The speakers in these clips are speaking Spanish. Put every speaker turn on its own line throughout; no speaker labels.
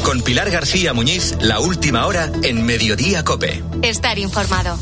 Con Pilar García Muñiz, la última hora en Mediodía COPE.
Estar informado.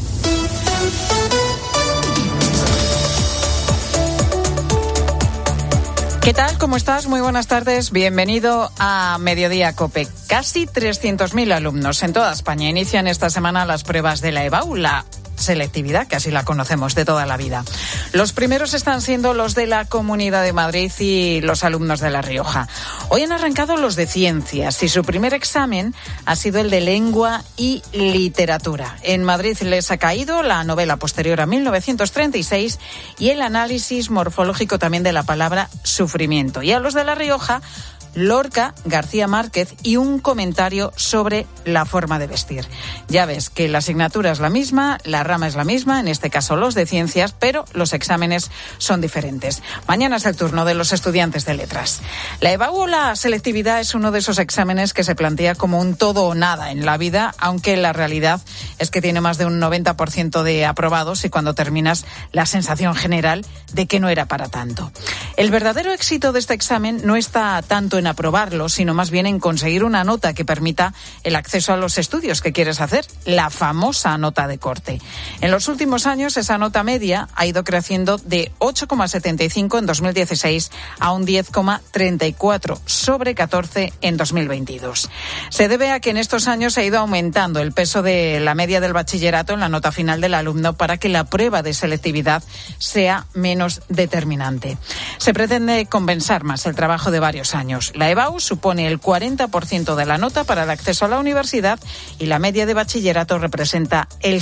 ¿Qué tal? ¿Cómo estás? Muy buenas tardes. Bienvenido a Mediodía COPE. Casi 300.000 alumnos en toda España inician esta semana las pruebas de la EBAU, la selectividad, que así la conocemos de toda la vida. Los primeros están siendo los de la Comunidad de Madrid y los alumnos de La Rioja. Hoy han arrancado los de Ciencias y su primer examen ha sido el de Lengua y Literatura. En Madrid les ha caído la novela posterior a 1936 y el análisis morfológico también de la palabra sufrimiento. Y a los de La Rioja, Lorca, García Márquez y un comentario sobre la forma de vestir. Ya ves que la asignatura es la misma, la rama es la misma, en este caso los de Ciencias, pero los exámenes son diferentes. Mañana es el turno de los estudiantes de Letras. La EBAU o la selectividad es uno de esos exámenes que se plantea como un todo o nada en la vida, aunque la realidad es que tiene más de un 90% de aprobados y cuando terminas la sensación general de que no era para tanto. El verdadero éxito de este examen no está tanto en aprobarlo, sino más bien en conseguir una nota que permita el acceso a los estudios que quieres hacer, la famosa nota de corte. En los últimos años, esa nota media ha ido creciendo de 8,75 en 2016 a un 10,34 sobre 14 en 2022. Se debe a que en estos años ha ido aumentando el peso de la media del bachillerato en la nota final del alumno para que la prueba de selectividad sea menos determinante. Se pretende compensar más el trabajo de varios años. La EBAU supone el 40% de la nota para el acceso a la universidad y la media de bachillerato representa el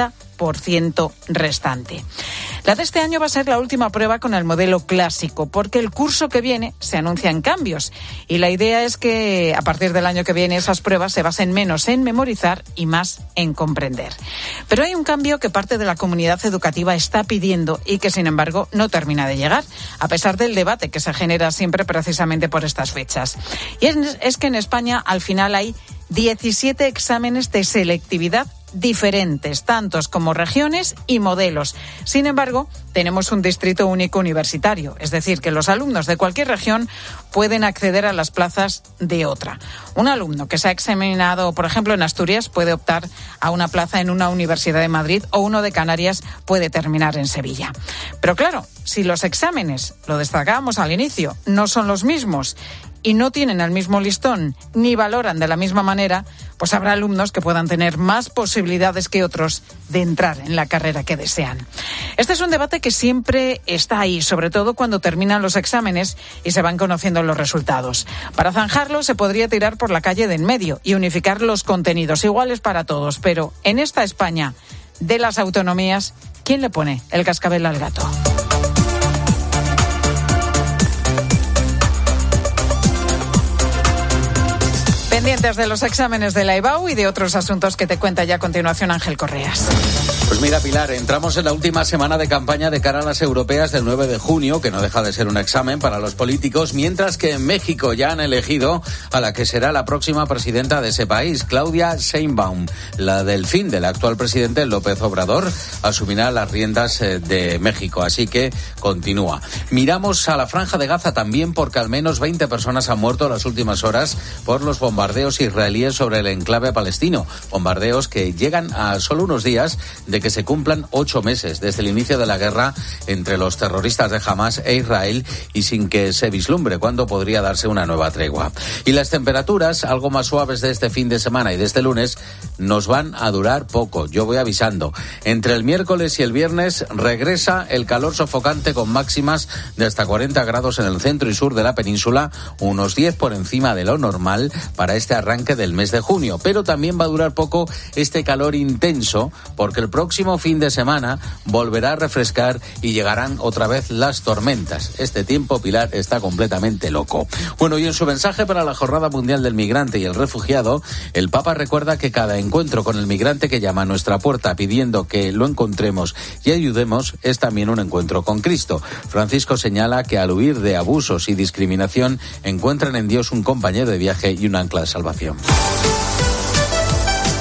60% restante. La de este año va a ser la última prueba con el modelo clásico, porque el curso que viene se anuncian cambios y la idea es que a partir del año que viene esas pruebas se basen menos en memorizar y más en comprender. Pero hay un cambio que parte de la comunidad educativa está pidiendo y que sin embargo no termina de llegar, a pesar del debate que se genera siempre precisamente por estas fechas. Y es que en España al final hay 17 exámenes de selectividad diferentes, tantos como regiones y modelos. Sin embargo, tenemos un distrito único universitario, es decir, que los alumnos de cualquier región pueden acceder a las plazas de otra. Un alumno que se ha examinado, por ejemplo, en Asturias, puede optar a una plaza en una universidad de Madrid o uno de Canarias puede terminar en Sevilla. Pero claro, si los exámenes, lo destacábamos al inicio, no son los mismos y no tienen el mismo listón ni valoran de la misma manera, pues habrá alumnos que puedan tener más posibilidades que otros de entrar en la carrera que desean. Este es un debate que siempre está ahí, sobre todo cuando terminan los exámenes y se van conociendo los resultados. Para zanjarlo se podría tirar por la calle de en medio y unificar los contenidos iguales para todos, pero en esta España de las autonomías, ¿quién le pone el cascabel al gato? Pendientes de los exámenes de la EBAU y de otros asuntos que te cuenta ya a continuación Ángel Correas.
Pues mira, Pilar, entramos en la última semana de campaña de cara a las europeas del 9 de junio, que no deja de ser un examen para los políticos, mientras que en México ya han elegido a la que será la próxima presidenta de ese país, Claudia Sheinbaum. La delfín del actual presidente López Obrador asumirá las riendas de México, así que continúa. Miramos a la Franja de Gaza también porque al menos 20 personas han muerto en las últimas horas por los bombardeos israelíes sobre el enclave palestino. Bombardeos que llegan a solo unos días de que se cumplan 8 meses desde el inicio de la guerra entre los terroristas de Hamas e Israel y sin que se vislumbre cuándo podría darse una nueva tregua. Y las temperaturas, algo más suaves de este fin de semana y de este lunes, nos van a durar poco. Yo voy avisando. Entre el miércoles y el viernes regresa el calor sofocante con máximas de hasta 40 grados en el centro y sur de la península, unos 10 por encima de lo normal para este arranque del mes de junio. Pero también va a durar poco este calor intenso porque el próximo fin de semana volverá a refrescar y llegarán otra vez las tormentas. Este tiempo, Pilar, está completamente loco. Bueno, y en su mensaje para la Jornada Mundial del Migrante y el Refugiado, el Papa recuerda que cada encuentro con el migrante que llama a nuestra puerta pidiendo que lo encontremos y ayudemos es también un encuentro con Cristo. Francisco señala que al huir de abusos y discriminación encuentran en Dios un compañero de viaje y un ancla de salvación.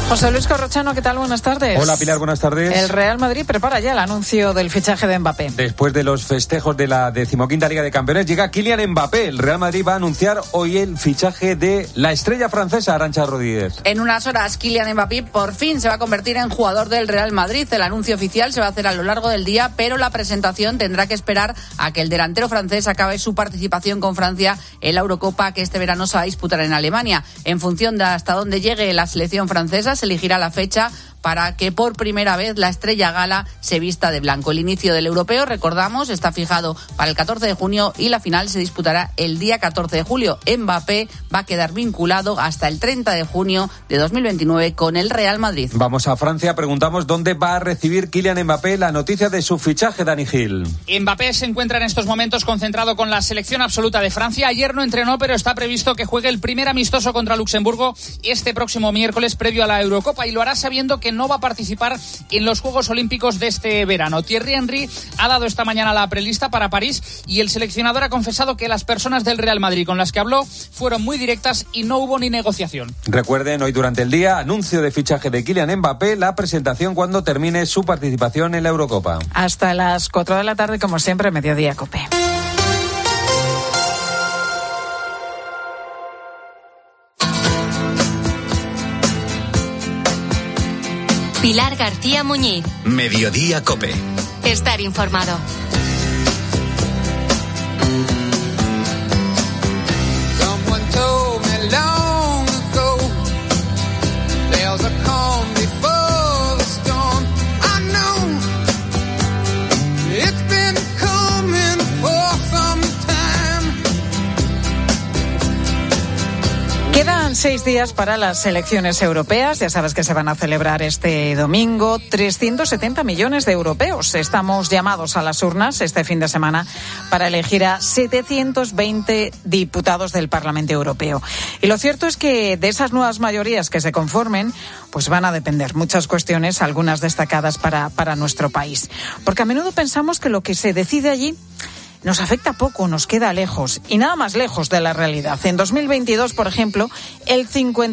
José Luis Corrochano, ¿qué tal? Buenas tardes.
Hola, Pilar, buenas tardes.
El Real Madrid prepara ya el anuncio del fichaje de Mbappé.
Después de los festejos de la 15ª Liga de Campeones, llega Kylian Mbappé. El Real Madrid va a anunciar hoy el fichaje de la estrella francesa, Arantxa Rodríguez.
En unas horas, Kylian Mbappé por fin se va a convertir en jugador del Real Madrid. El anuncio oficial se va a hacer a lo largo del día, pero la presentación tendrá que esperar a que el delantero francés acabe su participación con Francia en la Eurocopa que este verano se va a disputar en Alemania. En función de hasta dónde llegue la selección francesa, se elegirá la fecha para que por primera vez la estrella gala se vista de blanco. El inicio del europeo, recordamos, está fijado para el 14 de junio y la final se disputará el día 14 de julio. Mbappé va a quedar vinculado hasta el 30 de junio de 2029 con el Real Madrid.
Vamos a Francia, preguntamos dónde va a recibir Kylian Mbappé la noticia de su fichaje, Dani Gil.
Mbappé se encuentra en estos momentos concentrado con la selección absoluta de Francia. Ayer no entrenó, pero está previsto que juegue el primer amistoso contra Luxemburgo este próximo miércoles previo a la Eurocopa, y lo hará sabiendo que no va a participar en los Juegos Olímpicos de este verano. Thierry Henry ha dado esta mañana la prelista para París y el seleccionador ha confesado que las personas del Real Madrid con las que habló fueron muy directas y no hubo ni negociación.
Recuerden, hoy durante el día, anuncio de fichaje de Kylian Mbappé, la presentación cuando termine su participación en la Eurocopa.
Hasta las 4 de la tarde, como siempre, Mediodía COPE.
Pilar García Muñiz.
Mediodía COPE.
Estar informado.
Quedan 6 días para las elecciones europeas. Ya sabes que se van a celebrar este domingo. 370 millones de europeos estamos llamados a las urnas este fin de semana para elegir a 720 diputados del Parlamento Europeo. Y lo cierto es que de esas nuevas mayorías que se conformen, pues van a depender muchas cuestiones, algunas destacadas para nuestro país. Porque a menudo pensamos que lo que se decide allí nos afecta poco, nos queda lejos y nada más lejos de la realidad. En 2022, por ejemplo, el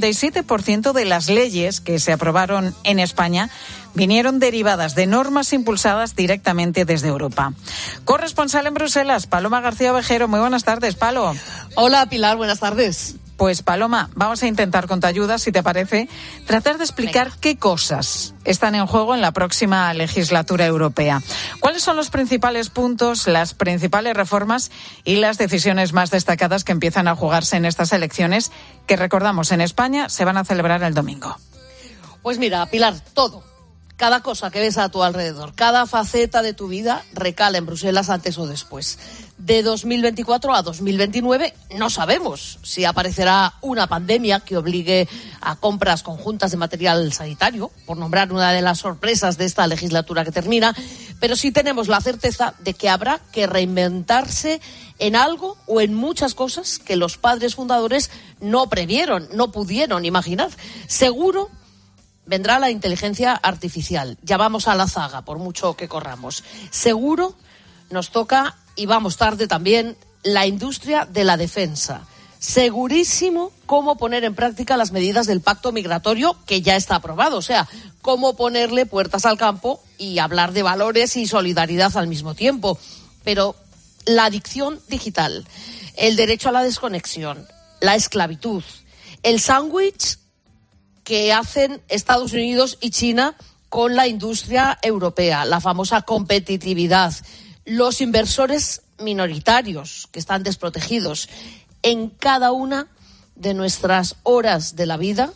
57% de las leyes que se aprobaron en España vinieron derivadas de normas impulsadas directamente desde Europa. Corresponsal en Bruselas, Paloma García Ovejero. Muy buenas tardes, Palo.
Hola, Pilar, buenas tardes.
Pues, Paloma, vamos a intentar, con tu ayuda, si te parece, tratar de explicar qué cosas están en juego en la próxima legislatura europea. ¿Cuáles son los principales puntos, las principales reformas y las decisiones más destacadas que empiezan a jugarse en estas elecciones que, recordamos, en España se van a celebrar el domingo?
Pues mira, Pilar, todo. Cada cosa que ves a tu alrededor, cada faceta de tu vida recala en Bruselas antes o después. De 2024 a 2029 no sabemos si aparecerá una pandemia que obligue a compras conjuntas de material sanitario, por nombrar una de las sorpresas de esta legislatura que termina, pero sí tenemos la certeza de que habrá que reinventarse en algo o en muchas cosas que los padres fundadores no previeron, no pudieron imaginar. Seguro vendrá la inteligencia artificial. Ya vamos a la zaga, por mucho que corramos. Seguro nos toca, y vamos tarde también, la industria de la defensa. Segurísimo cómo poner en práctica las medidas del pacto migratorio que ya está aprobado. O sea, cómo ponerle puertas al campo y hablar de valores y solidaridad al mismo tiempo. Pero la adicción digital, el derecho a la desconexión, la esclavitud, el sándwich que hacen Estados Unidos y China con la industria europea, la famosa competitividad, los inversores minoritarios que están desprotegidos. En cada una de nuestras horas de la vida,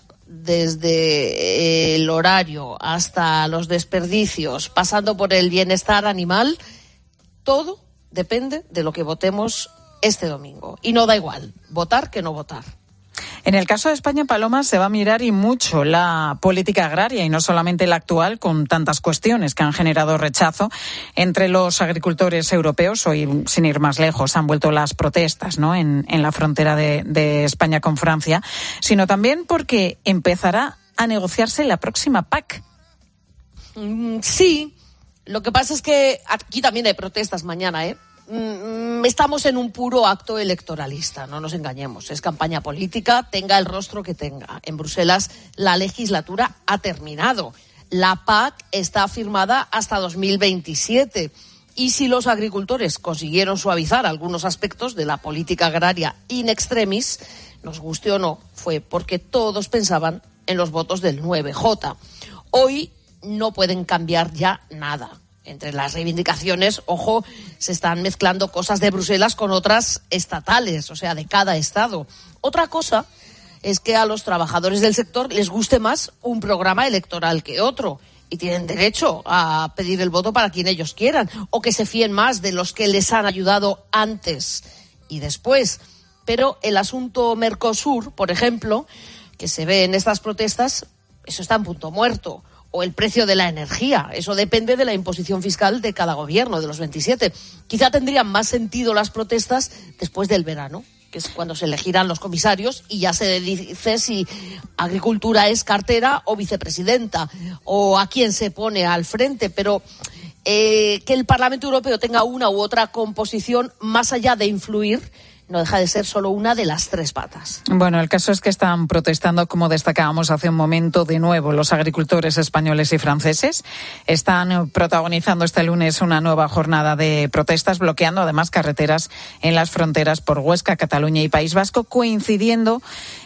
desde el horario hasta los desperdicios, pasando por el bienestar animal, todo depende de lo que votemos este domingo. Y no da igual votar que no votar.
En el caso de España, Paloma, se va a mirar y mucho la política agraria y no solamente la actual, con tantas cuestiones que han generado rechazo entre los agricultores europeos. Hoy, sin ir más lejos, han vuelto las protestas, ¿no?, en la frontera de España con Francia, sino también porque empezará a negociarse la próxima PAC.
Sí, lo que pasa es que aquí también hay protestas mañana, estamos en un puro acto electoralista, no nos engañemos. Es campaña política, tenga el rostro que tenga. En Bruselas la legislatura ha terminado. La PAC está firmada hasta 2027. Y si los agricultores consiguieron suavizar algunos aspectos de la política agraria in extremis, nos guste o no, fue porque todos pensaban en los votos del 9J. Hoy no pueden cambiar ya nada. Entre las reivindicaciones, ojo, se están mezclando cosas de Bruselas con otras estatales, o sea, de cada estado. Otra cosa es que a los trabajadores del sector les guste más un programa electoral que otro y tienen derecho a pedir el voto para quien ellos quieran o que se fíen más de los que les han ayudado antes y después. Pero el asunto Mercosur, por ejemplo, que se ve en estas protestas, eso está en punto muerto. O el precio de la energía. Eso depende de la imposición fiscal de cada gobierno, de los 27. Quizá tendrían más sentido las protestas después del verano, que es cuando se elegirán los comisarios y ya se dice si Agricultura es cartera o vicepresidenta o a quién se pone al frente. Pero que el Parlamento Europeo tenga una u otra composición, más allá de influir, no deja de ser solo una de las tres patas.
Bueno, el caso es que están protestando, como destacábamos hace un momento, de nuevo los agricultores españoles y franceses. Están protagonizando este lunes una nueva jornada de protestas, bloqueando además carreteras en las fronteras por Huesca, Cataluña y País Vasco, coincidiendo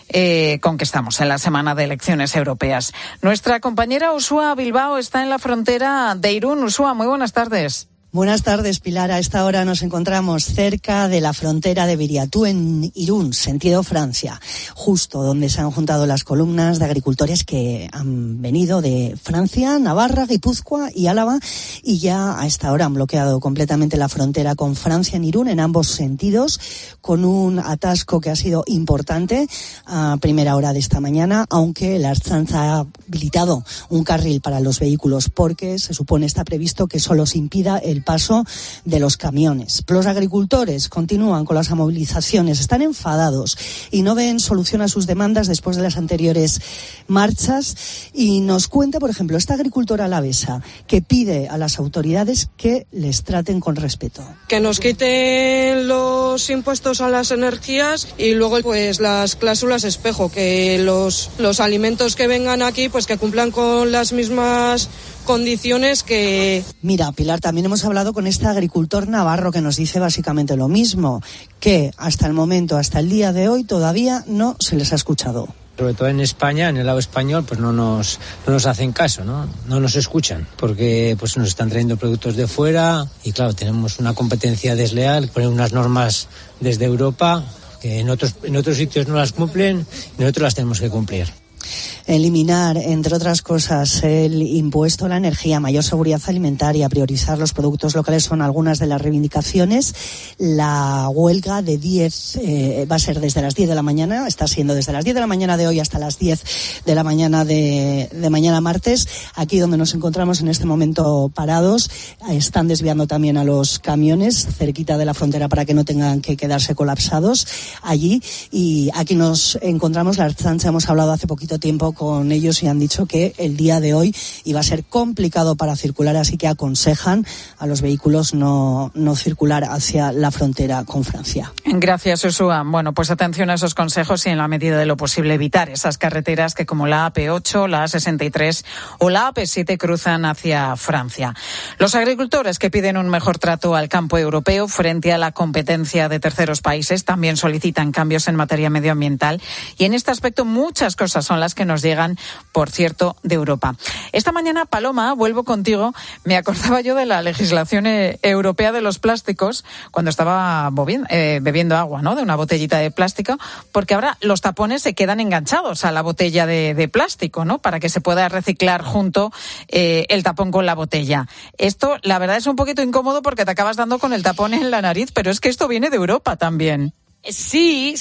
con que estamos en la semana de elecciones europeas. Nuestra compañera Uxua Bilbao está en la frontera de Irún. Uxua, muy buenas tardes.
Buenas tardes, Pilar. A esta hora nos encontramos cerca de la frontera de Viriatú, en Irún, sentido Francia, justo donde se han juntado las columnas de agricultores que han venido de Francia, Navarra, Guipúzcoa y Álava, y ya a esta hora han bloqueado completamente la frontera con Francia en Irún, en ambos sentidos, con un atasco que ha sido importante a primera hora de esta mañana, aunque la Ertzaintza ha habilitado un carril para los vehículos porque se supone está previsto que solo se impida el paso de los camiones. Los agricultores continúan con las movilizaciones, están enfadados y no ven solución a sus demandas después de las anteriores marchas. Y nos cuenta, por ejemplo, esta agricultora alavesa que pide a las autoridades que les traten con respeto.
Que nos quiten los impuestos a las energías y luego pues las cláusulas espejo, que los alimentos que vengan aquí pues que cumplan con las mismas condiciones que...
Mira, Pilar, también hemos hablado con este agricultor navarro que nos dice básicamente lo mismo, que hasta el momento, hasta el día de hoy, todavía no se les ha escuchado.
Sobre todo en España, en el lado español, pues no nos hacen caso, ¿no? No nos escuchan, porque pues nos están trayendo productos de fuera y claro, tenemos una competencia desleal, poner unas normas desde Europa que en otros sitios no las cumplen y nosotros las tenemos que cumplir.
Eliminar, entre otras cosas, el impuesto a la energía, mayor seguridad alimentaria, priorizar los productos locales son algunas de las reivindicaciones. La huelga de 10 va a ser desde las 10 de la mañana, está siendo desde las 10 de la mañana de hoy hasta las 10 de la mañana de mañana martes. Aquí donde nos encontramos en este momento parados, están desviando también a los camiones cerquita de la frontera para que no tengan que quedarse colapsados allí. Y aquí nos encontramos, la Ertzaintza, hemos hablado hace poquito tiempo con ellos y han dicho que el día de hoy iba a ser complicado para circular, así que aconsejan a los vehículos no circular hacia la frontera con Francia.
Gracias, Uxua. Bueno, pues atención a esos consejos y en la medida de lo posible evitar esas carreteras que como la AP8, la A63 o la AP7 cruzan hacia Francia. Los agricultores que piden un mejor trato al campo europeo frente a la competencia de terceros países también solicitan cambios en materia medioambiental y en este aspecto muchas cosas son las que nos llegan, por cierto, de Europa. Esta mañana, Paloma, vuelvo contigo, me acordaba yo de la legislación europea de los plásticos cuando estaba bebiendo agua, ¿no?, de una botellita de plástico, porque ahora los tapones se quedan enganchados a la botella de plástico, ¿no?, para que se pueda reciclar junto el tapón con la botella. Esto, la verdad, es un poquito incómodo porque te acabas dando con el tapón en la nariz, pero es que esto viene de Europa también.
Sí,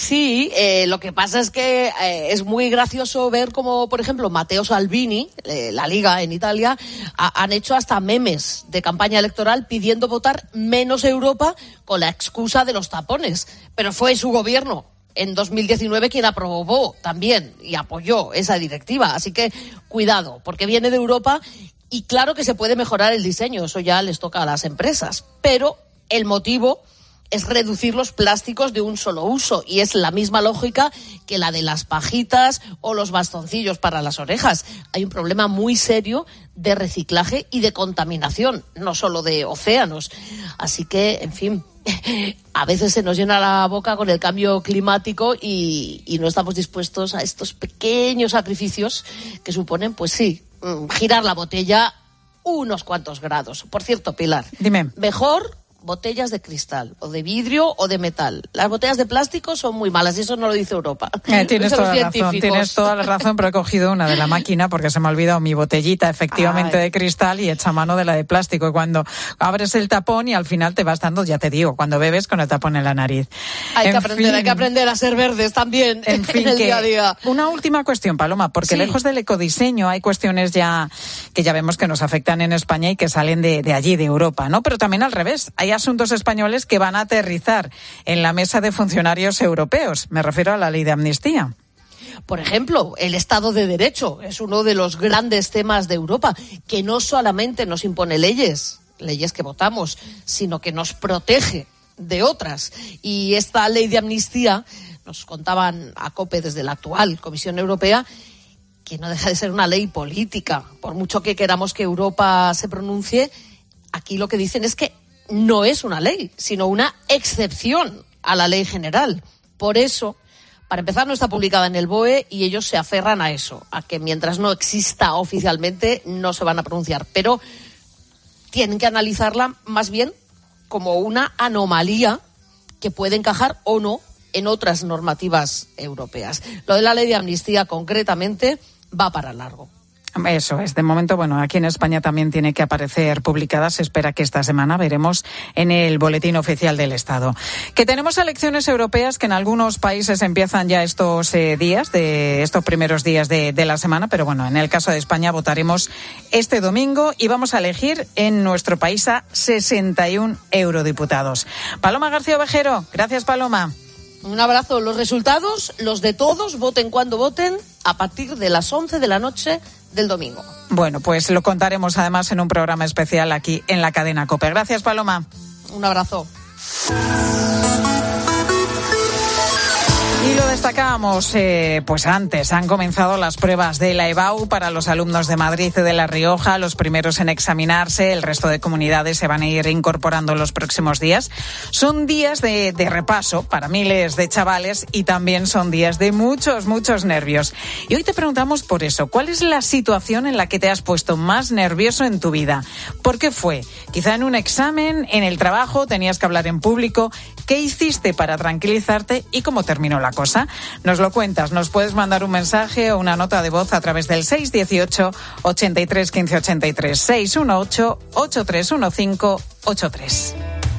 lo que pasa es que es muy gracioso ver cómo, por ejemplo, Matteo Salvini, la Liga en Italia, han hecho hasta memes de campaña electoral pidiendo votar menos Europa con la excusa de los tapones. Pero fue su gobierno en 2019 quien aprobó también y apoyó esa directiva. Así que cuidado, porque viene de Europa y claro que se puede mejorar el diseño, eso ya les toca a las empresas, pero El motivo es reducir los plásticos de un solo uso, y es la misma lógica que la de las pajitas o los bastoncillos para las orejas. Hay un problema muy serio de reciclaje y de contaminación, no solo de océanos. Así que, en fin, a veces se nos llena la boca con el cambio climático y no estamos dispuestos a estos pequeños sacrificios que suponen, pues sí, girar la botella unos cuantos grados. Por cierto, Pilar,
dime.
Mejor botellas de cristal, o de vidrio, o de metal. Las botellas de plástico son muy malas, y eso no lo dice Europa.
Tienes toda la razón, pero he cogido una de la máquina porque se me ha olvidado mi botellita, efectivamente, de cristal, y hecha mano de la de plástico. Y cuando abres el tapón y al final te vas dando, ya te digo, cuando bebes con el tapón en la nariz.
Hay que aprender a ser verdes también en el día a día.
Una última cuestión, Paloma, porque lejos del ecodiseño hay cuestiones que ya vemos que nos afectan en España y que salen de allí, de Europa, ¿no? Pero también al revés. Hay asuntos españoles que van a aterrizar en la mesa de funcionarios europeos. Me refiero a la ley de amnistía.
Por ejemplo, el Estado de Derecho es uno de los grandes temas de Europa, que no solamente nos impone leyes que votamos, sino que nos protege de otras. Y esta ley de amnistía, nos contaban a COPE desde la actual Comisión Europea, que no deja de ser una ley política. Por mucho que queramos que Europa se pronuncie, aquí lo que dicen es que no es una ley, sino una excepción a la ley general. Por eso, para empezar, no está publicada en el BOE y ellos se aferran a eso, a que mientras no exista oficialmente no se van a pronunciar. Pero tienen que analizarla más bien como una anomalía que puede encajar o no en otras normativas europeas. Lo de la ley de amnistía, concretamente, va para largo.
Eso es. De momento, bueno, aquí en España también tiene que aparecer publicada. Se espera que esta semana veremos en el Boletín Oficial del Estado. Que tenemos elecciones europeas que en algunos países empiezan ya estos primeros días de la semana, pero bueno, en el caso de España votaremos este domingo y vamos a elegir en nuestro país a 61 eurodiputados. Paloma García Ovejero. Gracias, Paloma.
Un abrazo. Los resultados, los de todos, voten cuando voten, a partir de las 11 de la noche del domingo.
Bueno, pues lo contaremos además en un programa especial aquí en la cadena COPE. Gracias, Paloma.
Un abrazo.
Y lo destacábamos, pues antes han comenzado las pruebas de la EBAU para los alumnos de Madrid y de La Rioja, los primeros en examinarse. El resto de comunidades se van a ir incorporando en los próximos días. Son días de repaso para miles de chavales y también son días de muchos nervios. Y hoy te preguntamos por eso, ¿cuál es la situación en la que te has puesto más nervioso en tu vida? ¿Por qué fue? Quizá en un examen, en el trabajo, tenías que hablar en público. ¿Qué hiciste para tranquilizarte y cómo terminó la cosa? Nos lo cuentas, nos puedes mandar un mensaje o una nota de voz a través del 618 83 15 83, 618 8315 83.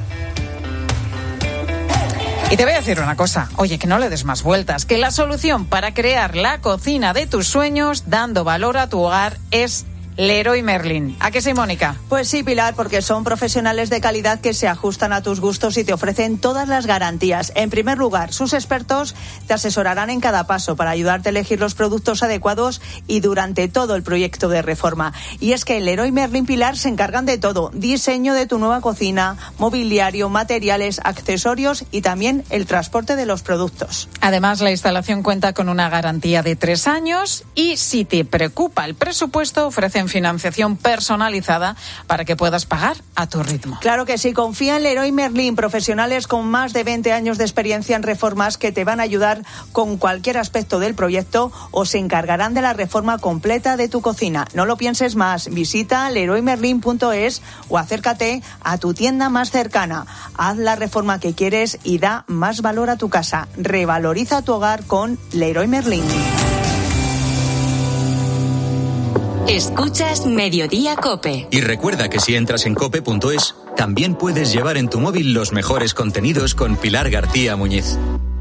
Y te voy a decir una cosa, oye, que no le des más vueltas, que la solución para crear la cocina de tus sueños, dando valor a tu hogar, es Leroy Merlin. ¿A qué sí, Mónica?
Pues sí, Pilar, porque son profesionales de calidad que se ajustan a tus gustos y te ofrecen todas las garantías. En primer lugar, sus expertos te asesorarán en cada paso para ayudarte a elegir los productos adecuados y durante todo el proyecto de reforma. Y es que el Leroy Merlin, Pilar, se encargan de todo. Diseño de tu nueva cocina, mobiliario, materiales, accesorios y también el transporte de los productos.
Además, la instalación cuenta con una garantía de 3 años y si te preocupa el presupuesto, ofrecen financiación personalizada para que puedas pagar a tu ritmo.
Claro que sí, confía en Leroy Merlin, profesionales con más de 20 años de experiencia en reformas que te van a ayudar con cualquier aspecto del proyecto o se encargarán de la reforma completa de tu cocina. No lo pienses más, visita leroymerlin.es o acércate a tu tienda más cercana. Haz la reforma que quieres y da más valor a tu casa. Revaloriza tu hogar con Leroy Merlin.
Escuchas Mediodía COPE.
Y recuerda que si entras en cope.es, también puedes llevar en tu móvil los mejores contenidos con Pilar García Muñiz.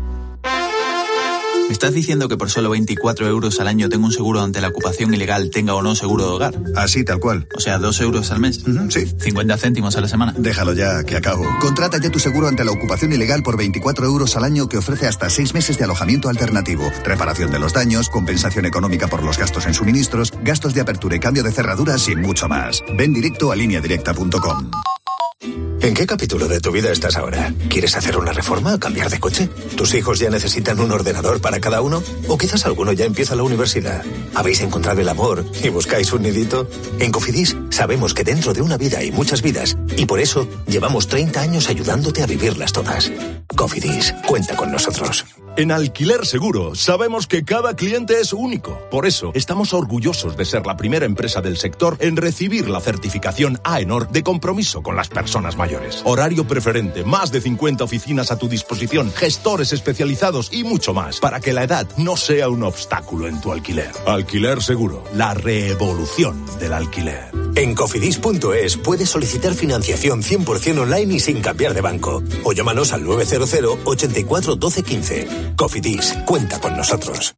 ¿Me estás diciendo que por solo 24 euros al año tengo un seguro ante la ocupación ilegal, tenga o no seguro de hogar?
Así, tal cual.
O sea, 2 euros al mes.
Sí.
50 céntimos a la semana.
Déjalo ya, que acabo. Contrata ya tu seguro ante la ocupación ilegal por 24 euros al año que ofrece hasta 6 meses de alojamiento alternativo, reparación de los daños, compensación económica por los gastos en suministros, gastos de apertura y cambio de cerraduras y mucho más. Ven directo a lineadirecta.com.
¿En qué capítulo de tu vida estás ahora? ¿Quieres hacer una reforma o cambiar de coche? ¿Tus hijos ya necesitan un ordenador para cada uno? ¿O quizás alguno ya empieza la universidad? ¿Habéis encontrado el amor y buscáis un nidito? En Cofidis sabemos que dentro de una vida hay muchas vidas y por eso llevamos 30 años ayudándote a vivirlas todas. Cofidis, cuenta con nosotros.
En Alquiler Seguro sabemos que cada cliente es único. Por eso estamos orgullosos de ser la primera empresa del sector en recibir la certificación AENOR de compromiso con las personas mayores. Horario preferente, más de 50 oficinas a tu disposición, gestores especializados y mucho más para que la edad no sea un obstáculo en tu alquiler. Alquiler Seguro, la revolución del alquiler.
En Cofidis.es puedes solicitar financiación 100% online y sin cambiar de banco. O llámanos al 900 84 12 15. Cofidis, cuenta con nosotros.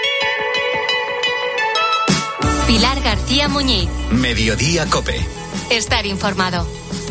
Pilar García Muñiz.
Mediodía COPE.
Estar informado.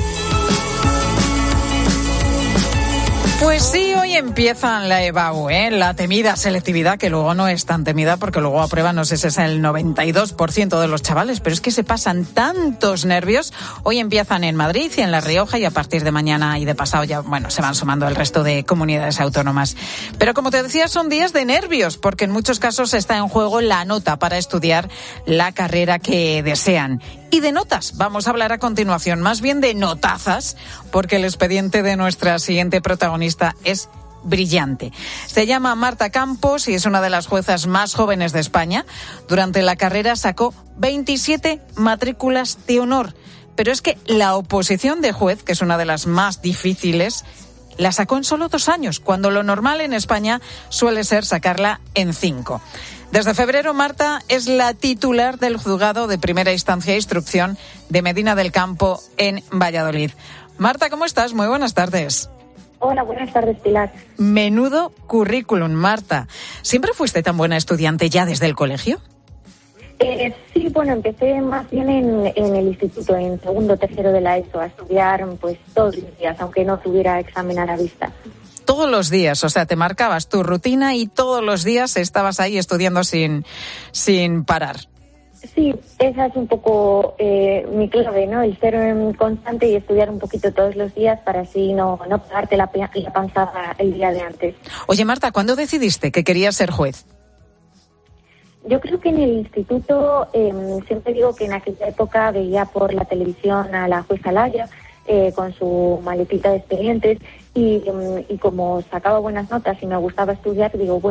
Pues sí, hoy empiezan la EBAU, la temida selectividad, que luego no es tan temida porque luego aprueban, no sé si es el 92% de los chavales, pero es que se pasan tantos nervios. Hoy empiezan en Madrid y en La Rioja y a partir de mañana y de pasado ya, se van sumando el resto de comunidades autónomas. Pero como te decía, son días de nervios porque en muchos casos está en juego la nota para estudiar la carrera que desean. Y de notas vamos a hablar a continuación, más bien de notazas, porque el expediente de nuestra siguiente protagonista es brillante. Se llama Marta Campos y es una de las juezas más jóvenes de España. Durante la carrera sacó 27 matrículas de honor. Pero es que la oposición de juez, que es una de las más difíciles, la sacó en solo 2 años, cuando lo normal en España suele ser sacarla en 5. Desde febrero, Marta es la titular del juzgado de primera instancia e instrucción de Medina del Campo en Valladolid. Marta, ¿cómo estás? Muy buenas tardes.
Hola, buenas tardes, Pilar.
Menudo currículum, Marta. ¿Siempre fuiste tan buena estudiante ya desde el colegio?
Sí, empecé más bien en el instituto, en segundo, tercero de la ESO, a estudiar todos los días, aunque no tuviera examen a la vista.
Todos los días, o sea, te marcabas tu rutina y todos los días estabas ahí estudiando sin parar.
Sí, esa es un poco mi clave, ¿no? El ser constante y estudiar un poquito todos los días para así no pegarte la panzada el día de antes.
Oye, Marta, ¿cuándo decidiste que querías ser juez?
Yo creo que en el instituto, siempre digo que en aquella época veía por la televisión a la jueza Laya con su maletita de expedientes y como sacaba buenas notas y me gustaba estudiar, digo,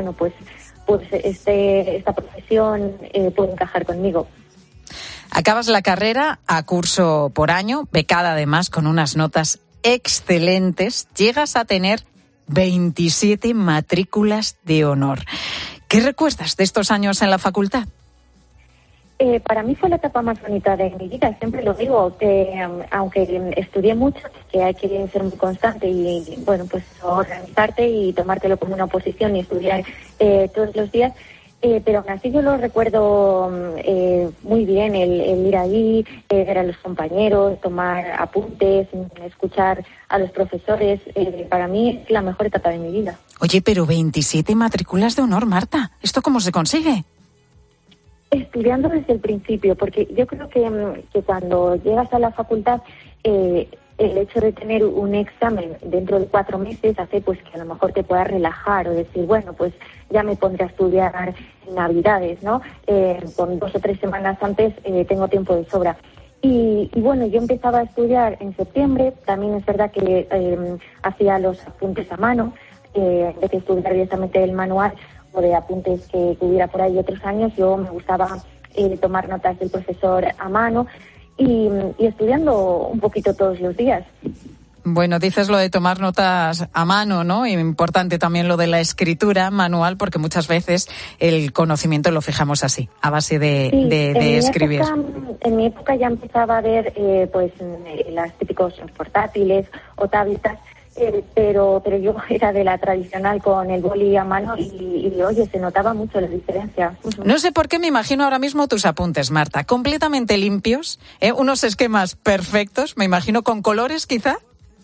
esta profesión puede encajar conmigo.
Acabas la carrera a curso por año, becada además con unas notas excelentes, llegas a tener 27 matrículas de honor. ¿Qué recuerdas de estos años en la facultad?
Para mí fue la etapa más bonita de mi vida, siempre lo digo, aunque estudié mucho, que hay que ser muy constante y, organizarte y tomártelo como una oposición y estudiar todos los días, pero aún así yo lo recuerdo muy bien, el ir allí, ver a los compañeros, tomar apuntes, escuchar a los profesores, para mí es la mejor etapa de mi vida.
Oye, pero 27 matrículas de honor, Marta, ¿esto cómo se consigue?
Estudiando desde el principio, porque yo creo que cuando llegas a la facultad, el hecho de tener un examen dentro de 4 meses hace que a lo mejor te puedas relajar o decir, ya me pondré a estudiar en Navidades, ¿no? Con 2 o 3 semanas antes tengo tiempo de sobra. Y yo empezaba a estudiar en septiembre, también es verdad que hacía los apuntes a mano, en vez de estudiar directamente el manual, o de apuntes que hubiera por ahí otros años, yo me gustaba tomar notas del profesor a mano y estudiando un poquito todos los días.
Bueno, dices lo de tomar notas a mano, ¿no? Y importante también lo de la escritura manual, porque muchas veces el conocimiento lo fijamos así, a base de escribir.
En mi época ya empezaba a ver las típicos portátiles o tabletas, pero yo era de la tradicional con el boli a mano y oye, se notaba mucho la diferencia.
No sé por qué me imagino ahora mismo tus apuntes, Marta, completamente limpios, unos esquemas perfectos, me imagino con colores quizá.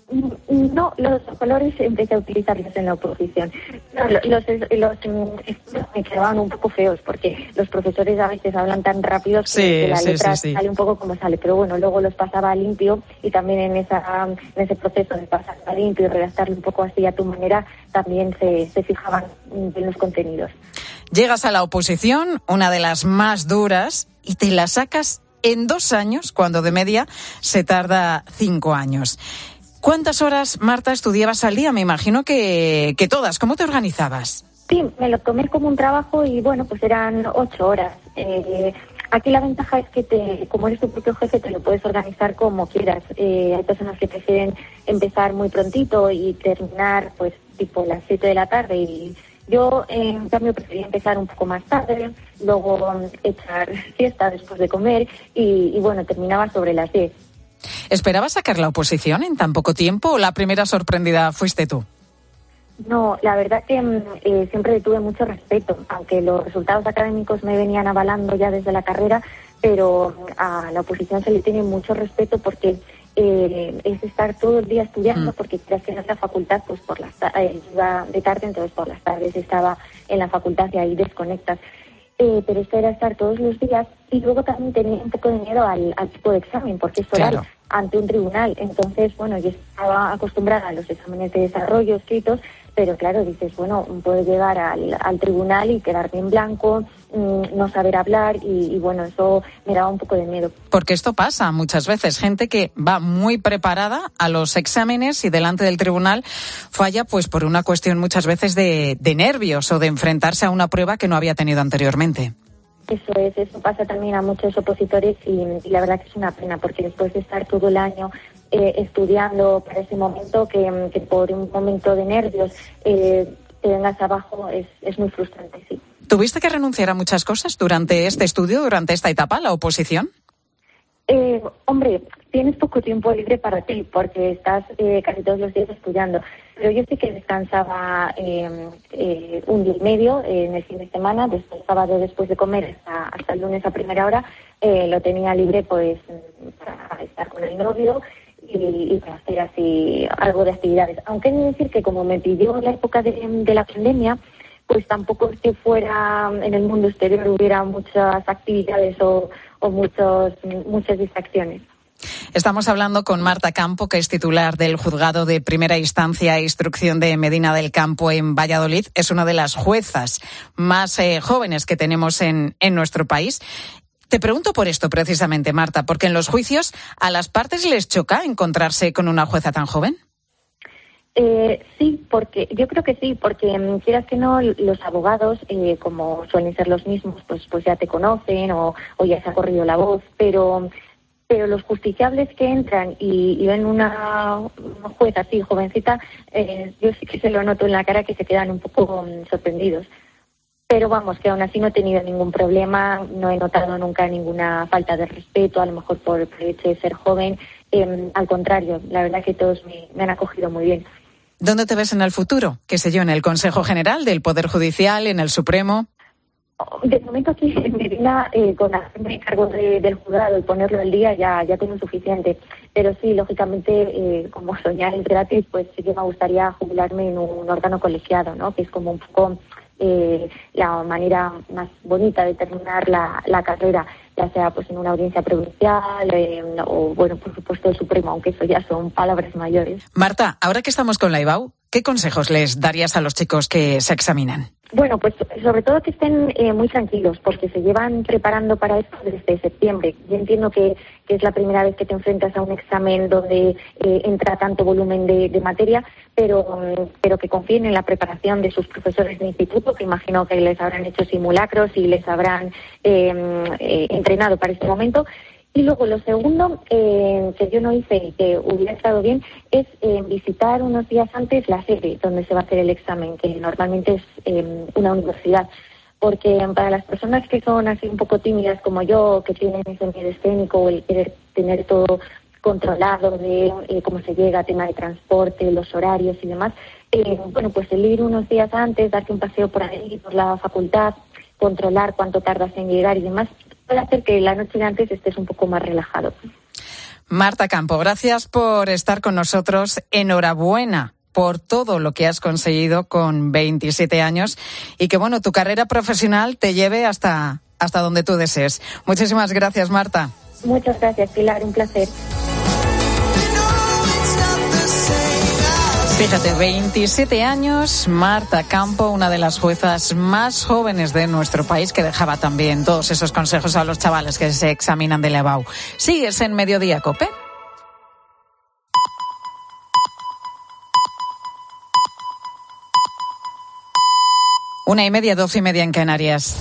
No, los colores empecé a utilizarlos en la oposición. No, los estudios me quedaban un poco feos porque los profesores a veces hablan tan rápido que la letra sale un poco como sale, pero bueno, luego los pasaba a limpio y también en ese proceso de pasar a limpio y redactarlo un poco así a tu manera, también se fijaban en los contenidos.
Llegas a la oposición, una de las más duras, y te la sacas en 2 años, cuando de media se tarda 5 años. ¿Cuántas horas, Marta, estudiabas al día? Me imagino que todas. ¿Cómo te organizabas?
Sí, me lo tomé como un trabajo y bueno, pues eran 8 horas. Aquí la ventaja es que como eres tu propio jefe, te lo puedes organizar como quieras. Hay personas que prefieren empezar muy prontito y terminar pues tipo las 7 de la tarde y yo, en cambio, prefería empezar un poco más tarde, luego echar siesta después de comer y bueno, terminaba sobre las 10.
¿Esperabas sacar la oposición en tan poco tiempo o la primera sorprendida fuiste tú?
No, la verdad que siempre tuve mucho respeto, aunque los resultados académicos me venían avalando ya desde la carrera, pero a la oposición se le tiene mucho respeto porque es estar todo el día estudiando, porque tras que no es la facultad, pues por las iba de tarde, entonces por las tardes estaba en la facultad y ahí desconectas. Pero esto era estar todos los días y luego también tenía un poco de miedo al tipo de examen, porque es oral ante un tribunal. Entonces, bueno, yo estaba acostumbrada a los exámenes de desarrollo escritos, pero claro, dices, bueno, puedo llegar al tribunal y quedarme en blanco, no saber hablar y bueno, eso me daba un poco de miedo.
Porque esto pasa muchas veces, gente que va muy preparada a los exámenes y delante del tribunal falla pues por una cuestión muchas veces de nervios o de enfrentarse a una prueba que no había tenido anteriormente.
Eso pasa también a muchos opositores y la verdad que es una pena porque después de estar todo el año estudiando para ese momento que por un momento de nervios te vengas abajo es muy frustrante, sí.
¿Tuviste que renunciar a muchas cosas durante este estudio, durante esta etapa, la oposición?
Hombre, tienes poco tiempo libre para ti porque estás casi todos los días estudiando. Pero yo sí que descansaba un día y medio en el fin de semana, desde el sábado después de comer hasta el lunes a primera hora, lo tenía libre pues para estar con el novio y para hacer así algo de actividades. Aunque he de decir que como me pidió la época de la pandemia, pues tampoco es que fuera en el mundo exterior hubiera muchas actividades o muchas distracciones.
Estamos hablando con Marta Campo, que es titular del Juzgado de Primera Instancia e Instrucción de Medina del Campo en Valladolid. Es una de las juezas más jóvenes que tenemos en nuestro país. Te pregunto por esto precisamente, Marta, porque en los juicios a las partes les choca encontrarse con una jueza tan joven.
Sí, porque yo creo que sí, porque quieras que no, los abogados, como suelen ser los mismos, pues ya te conocen o ya se ha corrido la voz, pero los justiciables que entran y ven una jueza así, jovencita, yo sí que se lo noto en la cara que se quedan un poco sorprendidos. Pero vamos, que aún así no he tenido ningún problema, no he notado nunca ninguna falta de respeto, a lo mejor por el hecho de ser joven. Al contrario, la verdad que todos me han acogido muy bien.
¿Dónde te ves en el futuro? ¿Qué sé yo, en el Consejo General del Poder Judicial, en el Supremo?
De momento aquí en Medina, con hacerme cargo del juzgado y ponerlo al día ya tengo suficiente. Pero sí, lógicamente, como soñar es gratis, pues sí que me gustaría jubilarme en un órgano colegiado, ¿no? Que es como un poco la manera más bonita de terminar la carrera, ya sea pues en una audiencia provincial o, bueno, por supuesto el Supremo, aunque eso ya son palabras mayores.
Marta, ahora que estamos con la EBAU, ¿qué consejos les darías a los chicos que se examinan?
Bueno, pues sobre todo que estén muy tranquilos, porque se llevan preparando para esto desde septiembre. Yo entiendo que es la primera vez que te enfrentas a un examen donde entra tanto volumen de materia, pero que confíen en la preparación de sus profesores de instituto, que imagino que les habrán hecho simulacros y les habrán entrenado para este momento. Y luego lo segundo que yo no hice y que hubiera estado bien es visitar unos días antes la sede donde se va a hacer el examen, que normalmente es una universidad. Porque para las personas que son así un poco tímidas como yo, que tienen ese miedo escénico o el querer tener todo controlado de cómo se llega, tema de transporte, los horarios y demás, bueno, pues el ir unos días antes, darte un paseo por ahí, por la facultad, controlar cuánto tardas en llegar y demás, puede hacer que la noche de antes estés un poco más relajado.
Marta Campo, gracias por estar con nosotros. Enhorabuena por todo lo que has conseguido con 27 años y que, bueno, tu carrera profesional te lleve hasta donde tú desees. Muchísimas gracias, Marta.
Muchas gracias, Pilar, un placer.
Fíjate, 27 años, Marta Campo, una de las juezas más jóvenes de nuestro país, que dejaba también todos esos consejos a los chavales que se examinan de la EBAU. ¿Sigues en Mediodía, COPE? Una y media, 12 y media en Canarias.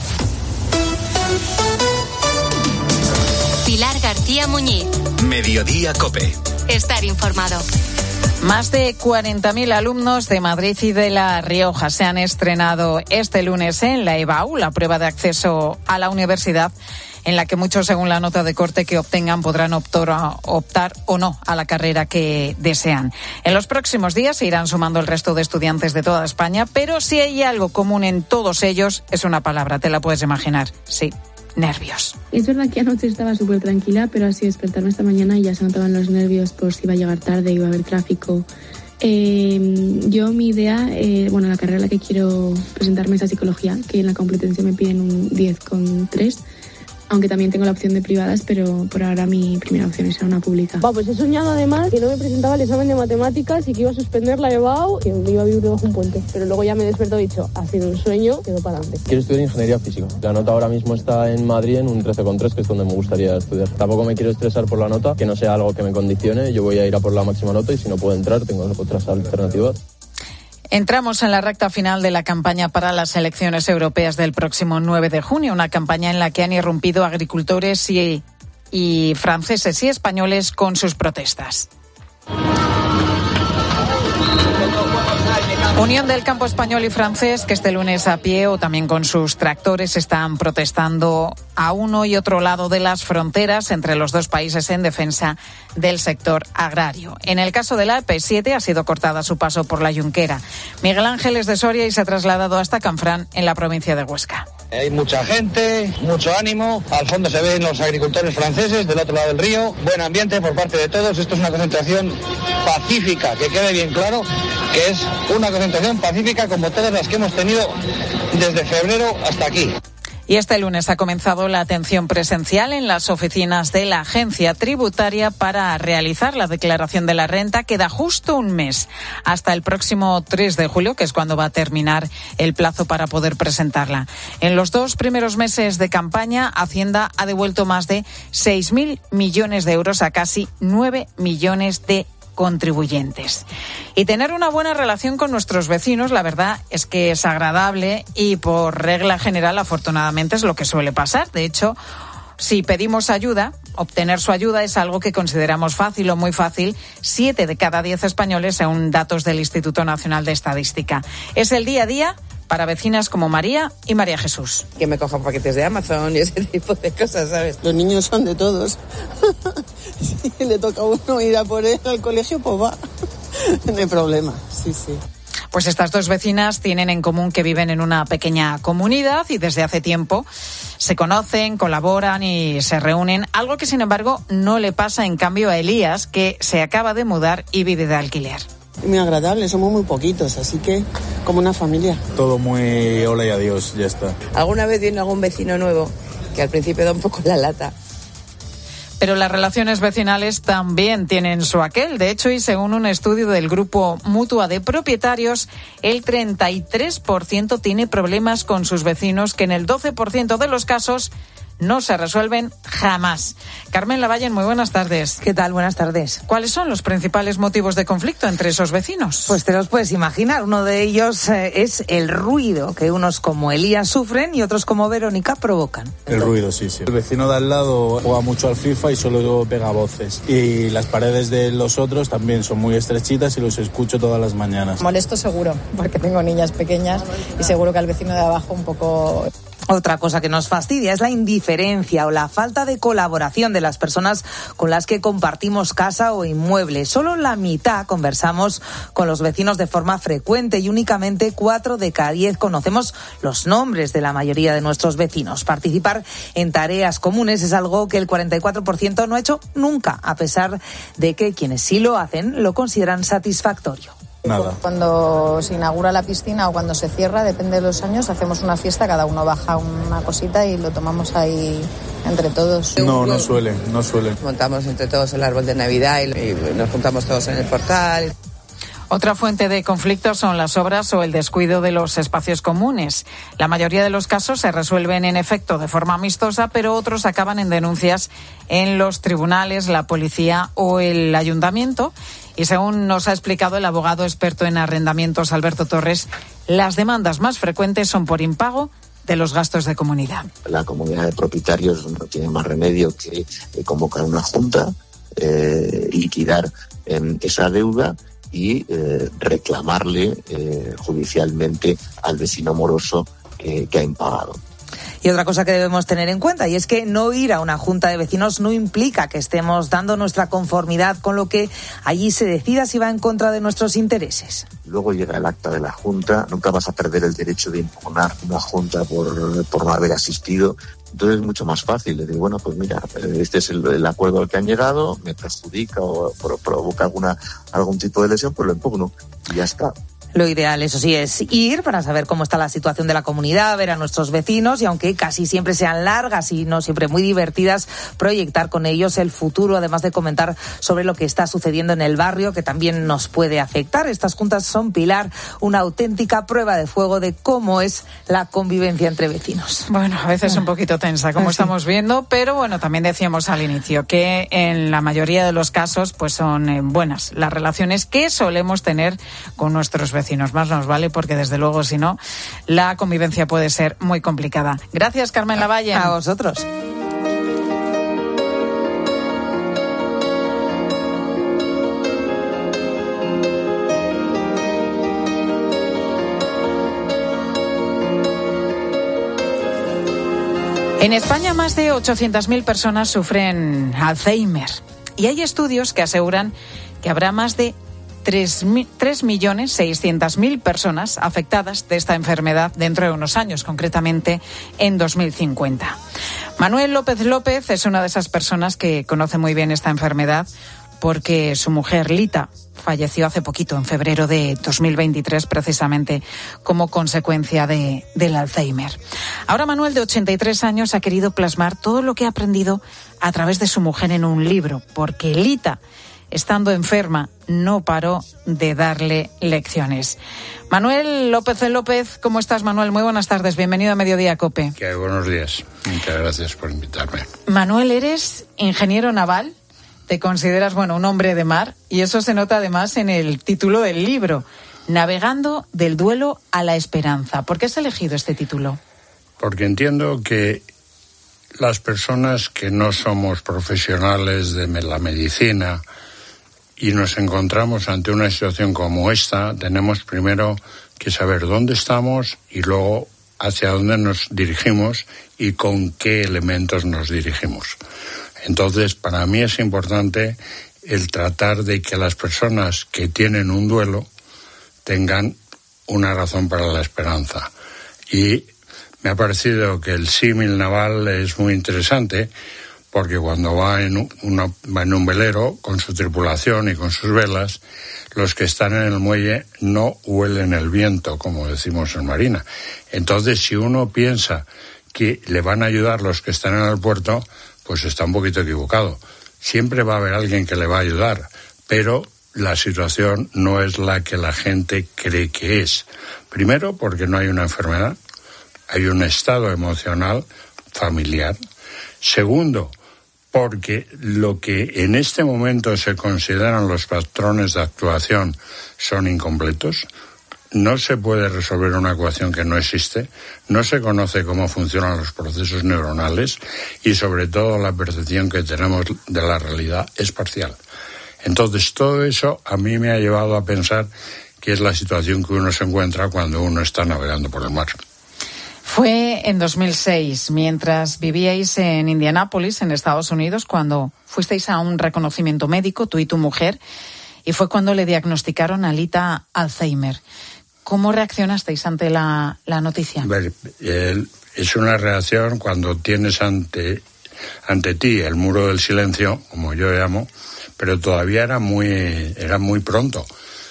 Pilar García Muñiz.
Mediodía, COPE.
Estar informado.
Más de 40.000 alumnos de Madrid y de La Rioja se han estrenado este lunes en la EBAU, la prueba de acceso a la universidad, en la que muchos, según la nota de corte que obtengan, podrán optar o no a la carrera que desean. En los próximos días se irán sumando el resto de estudiantes de toda España, pero si hay algo común en todos ellos, es una palabra, te la puedes imaginar, sí. Nervios.
Es verdad que anoche estaba súper tranquila, pero así despertarme esta mañana y ya se notaban los nervios por si iba a llegar tarde, iba a haber tráfico. Yo mi idea, la carrera a la que quiero presentarme es la psicología, que en la competencia me piden un 10,3. Aunque también tengo la opción de privadas, pero por ahora mi primera opción es una pública.
Pues he soñado además que no me presentaba el examen de matemáticas y que iba a suspender la EBAU y me iba a vivir bajo un puente. Pero luego ya me he despertado y he dicho, ha sido un sueño, quedo para adelante.
Quiero estudiar ingeniería física. La nota ahora mismo está en Madrid en un 13,3, que es donde me gustaría estudiar. Tampoco me quiero estresar por la nota, que no sea algo que me condicione. Yo voy a ir a por la máxima nota y si no puedo entrar, tengo otras alternativas.
Entramos en la recta final de la campaña para las elecciones europeas del próximo 9 de junio, una campaña en la que han irrumpido agricultores y franceses y españoles con sus protestas. Unión del campo español y francés, que este lunes a pie o también con sus tractores están protestando a uno y otro lado de las fronteras entre los dos países en defensa del sector agrario. En el caso de la AP7 ha sido cortada su paso por la Junquera. Miguel Ángel es de Soria y se ha trasladado hasta Canfrán, en la provincia de Huesca.
Hay mucha gente, mucho ánimo. Al fondo se ven los agricultores franceses del otro lado del río. Buen ambiente por parte de todos. Esto es una concentración pacífica, que quede bien claro que es una concentración pacífica como todas las que hemos tenido desde febrero hasta aquí.
Y este lunes ha comenzado la atención presencial en las oficinas de la Agencia Tributaria para realizar la declaración de la renta. Queda justo un mes hasta el próximo 3 de julio, que es cuando va a terminar el plazo para poder presentarla. En los 2 primeros meses de campaña, Hacienda ha devuelto más de 6.000 millones de euros a casi 9 millones de contribuyentes. Y tener una buena relación con nuestros vecinos, la verdad es que es agradable y por regla general, afortunadamente, es lo que suele pasar. De hecho, si pedimos ayuda, obtener su ayuda es algo que consideramos fácil o muy fácil. 7 de cada 10 españoles, según datos del Instituto Nacional de Estadística. Es el día a día para vecinas como María y María Jesús.
Que me cojan paquetes de Amazon y ese tipo de cosas, ¿sabes? Los niños son de todos. Si le toca a uno ir a por él al colegio, pues va. No hay problema, sí.
Pues estas dos vecinas tienen en común que viven en una pequeña comunidad y desde hace tiempo se conocen, colaboran y se reúnen, algo que sin embargo no le pasa en cambio a Elías, que se acaba de mudar y vive de alquiler.
Muy agradable, somos muy poquitos, así que como una familia.
Todo muy hola y adiós, ya está.
Alguna vez viene algún vecino nuevo que al principio da un poco la lata.
Pero las relaciones vecinales también tienen su aquel. De hecho, y según un estudio del Grupo Mutua de Propietarios, el 33% tiene problemas con sus vecinos, que en el 12% de los casos no se resuelven jamás. Carmen Lavalle, muy buenas tardes.
¿Qué tal? Buenas tardes.
¿Cuáles son los principales motivos de conflicto entre esos vecinos?
Pues te los puedes imaginar. Uno de ellos es el ruido que unos como Elías sufren y otros como Verónica provocan.
El ruido, sí. El vecino de al lado juega mucho al FIFA y solo pega voces. Y las paredes de los otros también son muy estrechitas y los escucho todas las mañanas.
Molesto seguro, porque tengo niñas pequeñas y seguro que al vecino de abajo un poco...
Otra cosa que nos fastidia es la indiferencia o la falta de colaboración de las personas con las que compartimos casa o inmueble. Solo la mitad conversamos con los vecinos de forma frecuente y únicamente 4 de cada 10 conocemos los nombres de la mayoría de nuestros vecinos. Participar en tareas comunes es algo que el 44% no ha hecho nunca, a pesar de que quienes sí lo hacen lo consideran satisfactorio.
Nada.
Cuando se inaugura la piscina o cuando se cierra, depende de los años, hacemos una fiesta, cada uno baja una cosita y lo tomamos ahí entre todos.
No suele.
Montamos entre todos el árbol de Navidad y nos juntamos todos en el portal.
Otra fuente de conflictos son las obras o el descuido de los espacios comunes. La mayoría de los casos se resuelven en efecto de forma amistosa, pero otros acaban en denuncias en los tribunales, la policía o el ayuntamiento. Y según nos ha explicado el abogado experto en arrendamientos Alberto Torres, las demandas más frecuentes son por impago de los gastos de comunidad.
La comunidad de propietarios no tiene más remedio que convocar una junta, liquidar esa deuda y reclamarle judicialmente al vecino moroso que ha impagado.
Y otra cosa que debemos tener en cuenta, y es que no ir a una junta de vecinos no implica que estemos dando nuestra conformidad con lo que allí se decida si va en contra de nuestros intereses.
Luego llega el acta de la junta, nunca vas a perder el derecho de impugnar una junta por no haber asistido. Entonces es mucho más fácil decir, bueno, pues mira, este es el acuerdo al que han llegado, me perjudica o provoca algún tipo de lesión, pues lo impugno y ya está.
Lo ideal, eso sí, es ir para saber cómo está la situación de la comunidad, ver a nuestros vecinos y, aunque casi siempre sean largas y no siempre muy divertidas, proyectar con ellos el futuro, además de comentar sobre lo que está sucediendo en el barrio, que también nos puede afectar. Estas juntas son, Pilar, una auténtica prueba de fuego de cómo es la convivencia entre vecinos.
Bueno, a veces un poquito tensa, como estamos viendo, pero bueno, también decíamos al inicio que en la mayoría de los casos pues son buenas las relaciones que solemos tener con nuestros vecinos. Más nos vale, porque desde luego si no la convivencia puede ser muy complicada. Gracias, Carmen Lavalle.
A vosotros.
En España más de 800.000 personas sufren Alzheimer y hay estudios que aseguran que habrá más de 3.600.000 personas afectadas de esta enfermedad dentro de unos años, concretamente en 2050. Manuel López López es una de esas personas que conoce muy bien esta enfermedad porque su mujer Lita falleció hace poquito, en febrero de 2023, precisamente como consecuencia del Alzheimer. Ahora Manuel, de 83 años, ha querido plasmar todo lo que ha aprendido a través de su mujer en un libro, porque Lita, estando enferma, no paró de darle lecciones. Manuel López López, ¿cómo estás, Manuel? Muy buenas tardes, bienvenido a Mediodía COPE.
¿Qué hay? Buenos días, muchas gracias por invitarme.
Manuel, eres ingeniero naval, te consideras, un hombre de mar, y eso se nota además en el título del libro, Navegando del duelo a la esperanza. ¿Por qué has elegido este título?
Porque entiendo que las personas que no somos profesionales de la medicina y nos encontramos ante una situación como esta, tenemos primero que saber dónde estamos y luego hacia dónde nos dirigimos y con qué elementos nos dirigimos. Entonces, para mí es importante el tratar de que las personas que tienen un duelo tengan una razón para la esperanza. Y me ha parecido que el símil naval es muy interesante, porque cuando va en un velero con su tripulación y con sus velas, los que están en el muelle no huelen el viento, como decimos en marina. Entonces, si uno piensa que le van a ayudar los que están en el puerto, pues está un poquito equivocado. Siempre va a haber alguien que le va a ayudar, pero la situación no es la que la gente cree que es. Primero, porque no hay una enfermedad, hay un estado emocional familiar. Segundo, porque lo que en este momento se consideran los patrones de actuación son incompletos. No se puede resolver una ecuación que no existe, no se conoce cómo funcionan los procesos neuronales y, sobre todo, la percepción que tenemos de la realidad es parcial. Entonces, todo eso a mí me ha llevado a pensar que es la situación que uno se encuentra cuando uno está navegando por el mar.
Fue en 2006, mientras vivíais en Indianápolis, en Estados Unidos, cuando fuisteis a un reconocimiento médico, tú y tu mujer, y fue cuando le diagnosticaron a Lita Alzheimer. ¿Cómo reaccionasteis ante la noticia?
Es una reacción cuando tienes ante ti el muro del silencio, como yo llamo, pero todavía era muy pronto.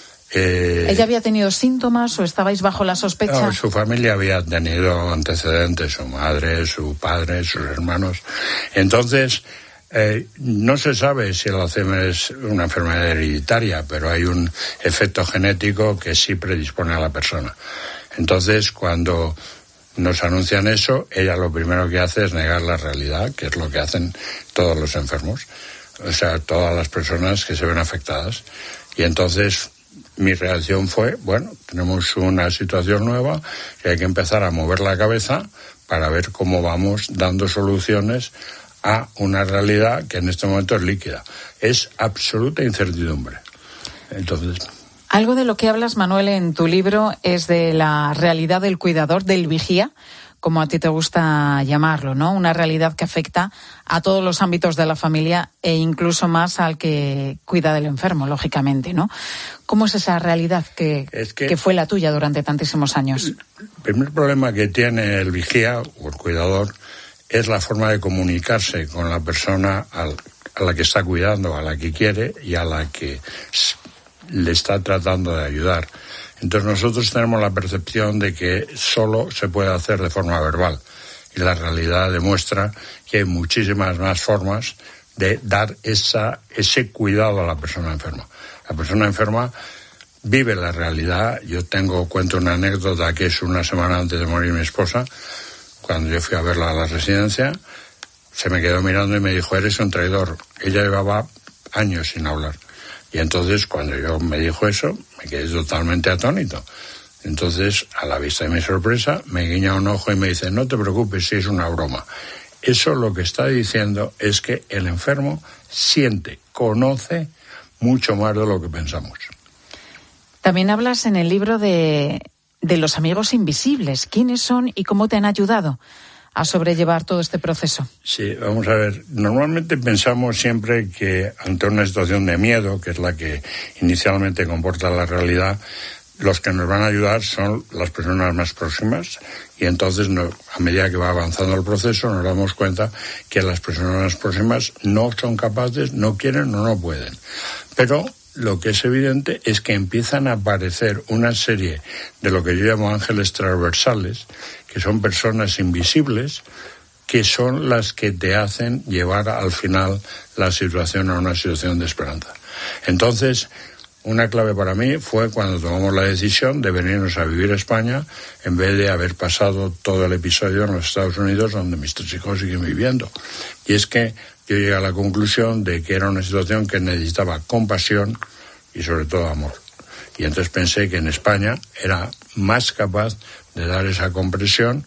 ¿Ella había tenido síntomas o estabais bajo la sospecha?
No, su familia había tenido antecedentes, su madre, su padre, sus hermanos. Entonces, no se sabe si el Alzheimer es una enfermedad hereditaria, pero hay un efecto genético que sí predispone a la persona. Entonces, cuando nos anuncian eso, ella lo primero que hace es negar la realidad, que es lo que hacen todos los enfermos, o sea, todas las personas que se ven afectadas. Y entonces mi reacción fue, bueno, tenemos una situación nueva y hay que empezar a mover la cabeza para ver cómo vamos dando soluciones a una realidad que en este momento es líquida. Es absoluta incertidumbre. Entonces,
algo de lo que hablas, Manuel, en tu libro es de la realidad del cuidador, del vigía, como a ti te gusta llamarlo, ¿no? Una realidad que afecta a todos los ámbitos de la familia e incluso más al que cuida del enfermo, lógicamente, ¿no? ¿Cómo es esa realidad que fue la tuya durante tantísimos años?
El primer problema que tiene el vigía o el cuidador es la forma de comunicarse con la persona a la que está cuidando, a la que quiere y a la que le está tratando de ayudar. Entonces nosotros tenemos la percepción de que solo se puede hacer de forma verbal y la realidad demuestra que hay muchísimas más formas de dar ese cuidado a la persona enferma. La persona enferma vive la realidad. Yo cuento una anécdota que es una semana antes de morir mi esposa, cuando yo fui a verla a la residencia, se me quedó mirando y me dijo, eres un traidor. Ella llevaba años sin hablar. Y entonces, cuando yo me dijo eso, me quedé totalmente atónito. Entonces, a la vista de mi sorpresa, me guiña un ojo y me dice, no te preocupes si es una broma. Eso lo que está diciendo es que el enfermo siente, conoce mucho más de lo que pensamos.
También hablas en el libro de los amigos invisibles. ¿Quiénes son y cómo te han ayudado a sobrellevar todo este proceso?
Sí, vamos a ver. Normalmente pensamos siempre que ante una situación de miedo, que es la que inicialmente comporta la realidad, los que nos van a ayudar son las personas más próximas y entonces a medida que va avanzando el proceso nos damos cuenta que las personas más próximas no son capaces, no quieren o no pueden. Pero lo que es evidente es que empiezan a aparecer una serie de lo que yo llamo ángeles transversales, que son personas invisibles, que son las que te hacen llevar al final la situación a una situación de esperanza. Entonces, una clave para mí fue cuando tomamos la decisión de venirnos a vivir a España en vez de haber pasado todo el episodio en los Estados Unidos, donde mis 3 hijos siguen viviendo. Y es que yo llegué a la conclusión de que era una situación que necesitaba compasión y sobre todo amor. Y entonces pensé que en España era más capaz de dar esa comprensión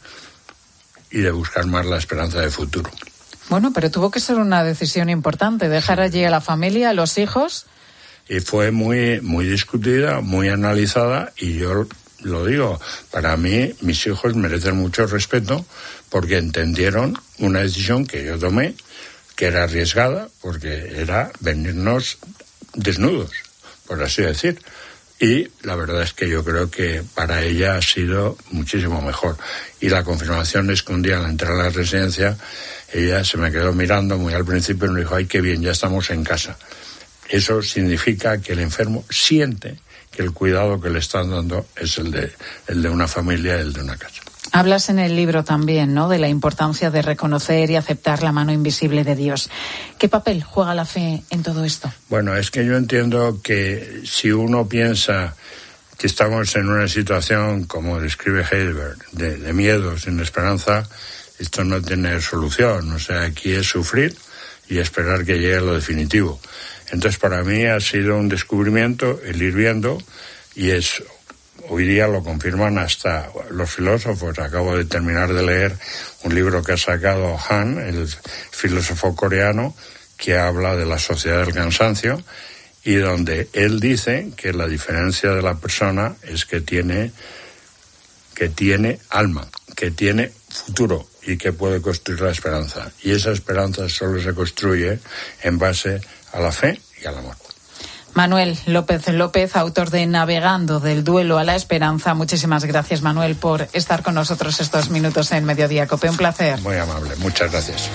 y de buscar más la esperanza de futuro.
Bueno, pero tuvo que ser una decisión importante, dejar allí a la familia, a los hijos.
Y fue muy, muy discutida, muy analizada, y yo lo digo, para mí mis hijos merecen mucho respeto porque entendieron una decisión que yo tomé, que era arriesgada, porque era venirnos desnudos, por así decir. Y la verdad es que yo creo que para ella ha sido muchísimo mejor. Y la confirmación es que un día al entrar a la residencia, ella se me quedó mirando muy al principio y me dijo, ay, qué bien, ya estamos en casa. Eso significa que el enfermo siente que el cuidado que le están dando es el de una familia, el de una casa.
Hablas en el libro también, ¿no?, de la importancia de reconocer y aceptar la mano invisible de Dios. ¿Qué papel juega la fe en todo esto?
Bueno, es que yo entiendo que si uno piensa que estamos en una situación, como describe Heidelberg, de miedo, sin esperanza, esto no tiene solución. O sea, aquí es sufrir y esperar que llegue lo definitivo. Entonces, para mí ha sido un descubrimiento el ir viendo, y hoy día lo confirman hasta los filósofos. Acabo de terminar de leer un libro que ha sacado Han, el filósofo coreano, que habla de la sociedad del cansancio, y donde él dice que la diferencia de la persona es que tiene que tiene alma, que tiene futuro y que puede construir la esperanza. Y esa esperanza solo se construye en base a la fe y al amor.
Manuel López, autor de Navegando del duelo a la esperanza. Muchísimas gracias, Manuel, por estar con nosotros estos minutos en Mediodía Cope. Un placer.
Muy amable, muchas gracias.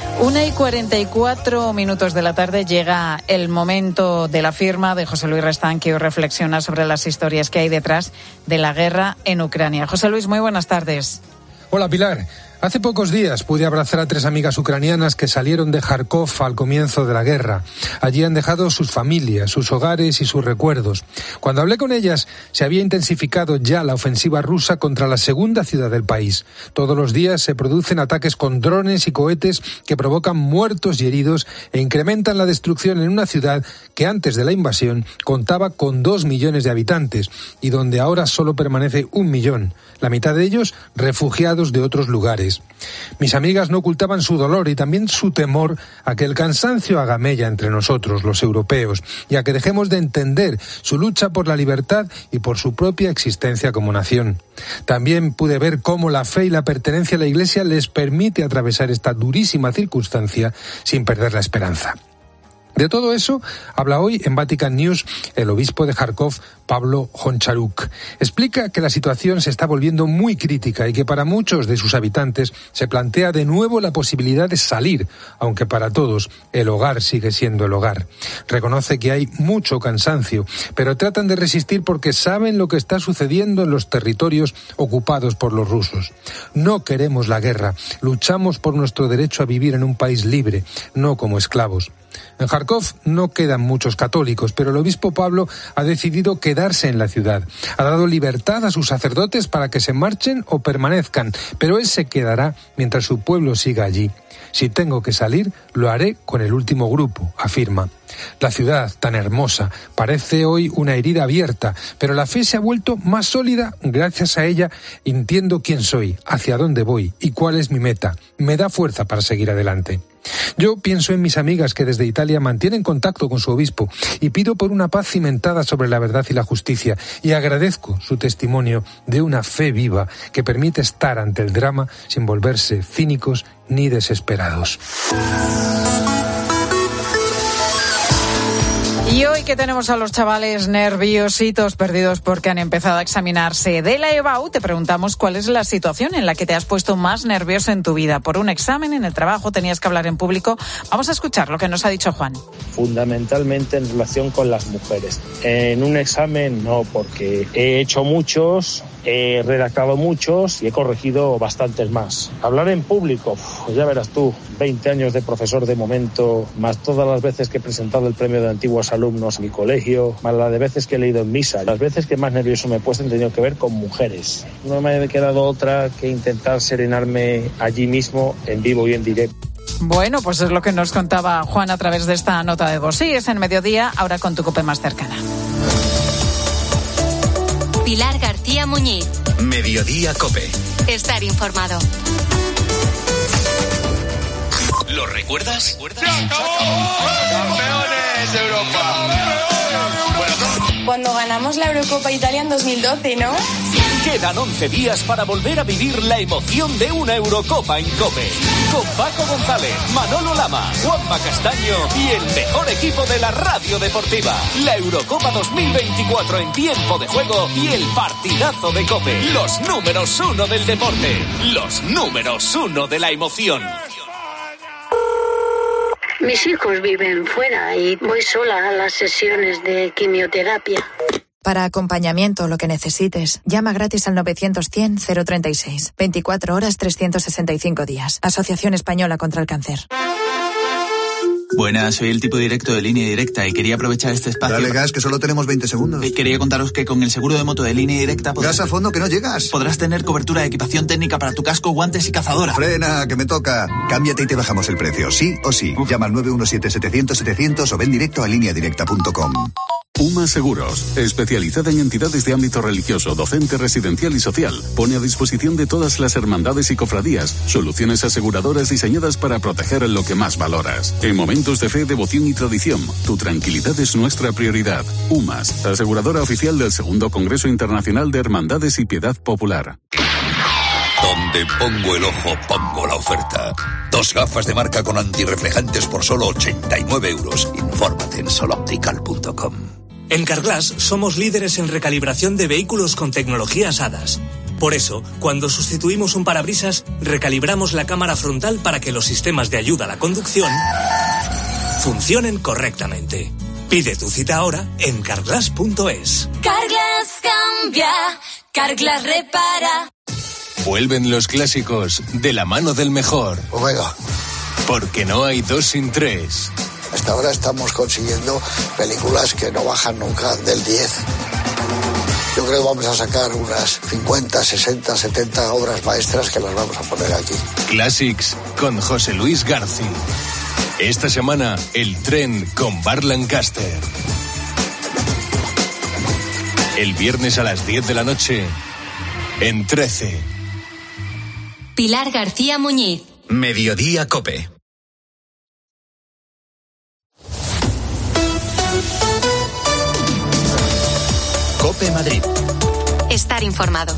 1:44 de la tarde llega el momento de la firma de José Luis Restán, que hoy reflexiona sobre las historias que hay detrás de la guerra en Ucrania. José Luis, muy buenas tardes.
Hola, Pilar. Hace pocos días pude abrazar a 3 amigas ucranianas que salieron de Kharkov al comienzo de la guerra. Allí han dejado sus familias, sus hogares y sus recuerdos. Cuando hablé con ellas, se había intensificado ya la ofensiva rusa contra la segunda ciudad del país. Todos los días se producen ataques con drones y cohetes que provocan muertos y heridos e incrementan la destrucción en una ciudad que antes de la invasión contaba con 2 millones de habitantes y donde ahora solo permanece 1 millón, la mitad de ellos refugiados de otros lugares. Mis amigas no ocultaban su dolor y también su temor a que el cansancio haga mella entre nosotros, los europeos, y a que dejemos de entender su lucha por la libertad y por su propia existencia como nación. También pude ver cómo la fe y la pertenencia a la Iglesia les permite atravesar esta durísima circunstancia sin perder la esperanza. De todo eso habla hoy en Vatican News el obispo de Kharkov, Pablo Honcharuk. Explica que la situación se está volviendo muy crítica y que para muchos de sus habitantes se plantea de nuevo la posibilidad de salir, aunque para todos el hogar sigue siendo el hogar. Reconoce que hay mucho cansancio, pero tratan de resistir porque saben lo que está sucediendo en los territorios ocupados por los rusos. No queremos la guerra, luchamos por nuestro derecho a vivir en un país libre, no como esclavos. En Kharkov no quedan muchos católicos, pero el obispo Pablo ha decidido quedarse en la ciudad. Ha dado libertad a sus sacerdotes para que se marchen o permanezcan, pero él se quedará mientras su pueblo siga allí. Si tengo que salir, lo haré con el último grupo, afirma. La ciudad, tan hermosa, parece hoy una herida abierta, pero la fe se ha vuelto más sólida. Gracias a ella entiendo quién soy, hacia dónde voy y cuál es mi meta. Me da fuerza para seguir adelante. Yo pienso en mis amigas que desde Italia mantienen contacto con su obispo y pido por una paz cimentada sobre la verdad y la justicia, y agradezco su testimonio de una fe viva que permite estar ante el drama sin volverse cínicos ni desesperados.
Y hoy que tenemos a los chavales nerviositos, perdidos porque han empezado a examinarse de la EBAU, te preguntamos cuál es la situación en la que te has puesto más nervioso en tu vida. Por un examen, en el trabajo, tenías que hablar en público. Vamos a escuchar lo que nos ha dicho Juan.
Fundamentalmente en relación con las mujeres. En un examen no, porque he hecho muchos, he redactado muchos y he corregido bastantes más. Hablar en público, pues ya verás tú, 20 años de profesor de momento, más todas las veces que he presentado el premio de antiguos alumnos en mi colegio, más las de veces que he leído en misa. Las veces que más nervioso me he puesto han tenido que ver con mujeres. No me ha quedado otra que intentar serenarme allí mismo, en vivo y en directo.
Bueno, pues es lo que nos contaba Juan a través de esta nota de voz. Sí, es en Mediodía, ahora con tu COPE más cercana.
Pilar García Muñiz.
Mediodía COPE.
Estar informado.
¿Lo recuerdas?
¡Se acabó! ¡Campeones de Europa!
Cuando ganamos la Eurocopa Italia en 2012, ¿no?
Quedan 11 días para volver a vivir la emoción de una Eurocopa en COPE. Con Paco González, Manolo Lama, Juanma Castaño y el mejor equipo de la radio deportiva. La Eurocopa 2024 en tiempo de juego y el partidazo de COPE. Los números 1 del deporte. Los números 1 de la emoción.
Mis hijos viven fuera y voy sola a las sesiones de quimioterapia.
Para acompañamiento, lo que necesites, llama gratis al 900-100-036. 24 horas, 365 días. Asociación Española contra el Cáncer.
Buenas, soy el tipo directo de Línea Directa y quería aprovechar este espacio...
Dale gas, que solo tenemos 20 segundos.
Quería contaros que con el seguro de moto de Línea Directa...
Gas a fondo, que no llegas.
Podrás tener cobertura de equipación técnica para tu casco, guantes y cazadora.
Frena, que me toca. Cámbiate y te bajamos el precio, sí o sí. Llama al 917-700-700 o ven directo a lineadirecta.com.
UMA Seguros, especializada en entidades de ámbito religioso, docente, residencial y social, pone a disposición de todas las hermandades y cofradías soluciones aseguradoras diseñadas para proteger lo que más valoras. En momentos de fe, devoción y tradición, tu tranquilidad es nuestra prioridad. UMAS, aseguradora oficial del 2º Congreso Internacional de Hermandades y Piedad Popular.
Donde pongo el ojo, pongo la oferta. 2 gafas de marca con antirreflejantes por solo 89 euros. Infórmate en soloptical.com.
En Carglass somos líderes en recalibración de vehículos con tecnologías HADAS. Por eso, cuando sustituimos un parabrisas, recalibramos la cámara frontal para que los sistemas de ayuda a la conducción funcionen correctamente. Pide tu cita ahora en carglass.es.
Carglass cambia, Carglass repara.
Vuelven los clásicos de la mano del mejor.
Omega.
Porque no hay 2 sin 3.
Hasta ahora estamos consiguiendo películas que no bajan nunca del 10. Yo creo que vamos a sacar unas 50, 60, 70 obras maestras que las vamos a poner aquí.
Classics con José Luis García. Esta semana, el tren con Bar Lancaster. El viernes a las 10 de la noche, en 13.
Pilar García Muñiz.
Mediodía COPE. COPE Madrid.
Estar informado.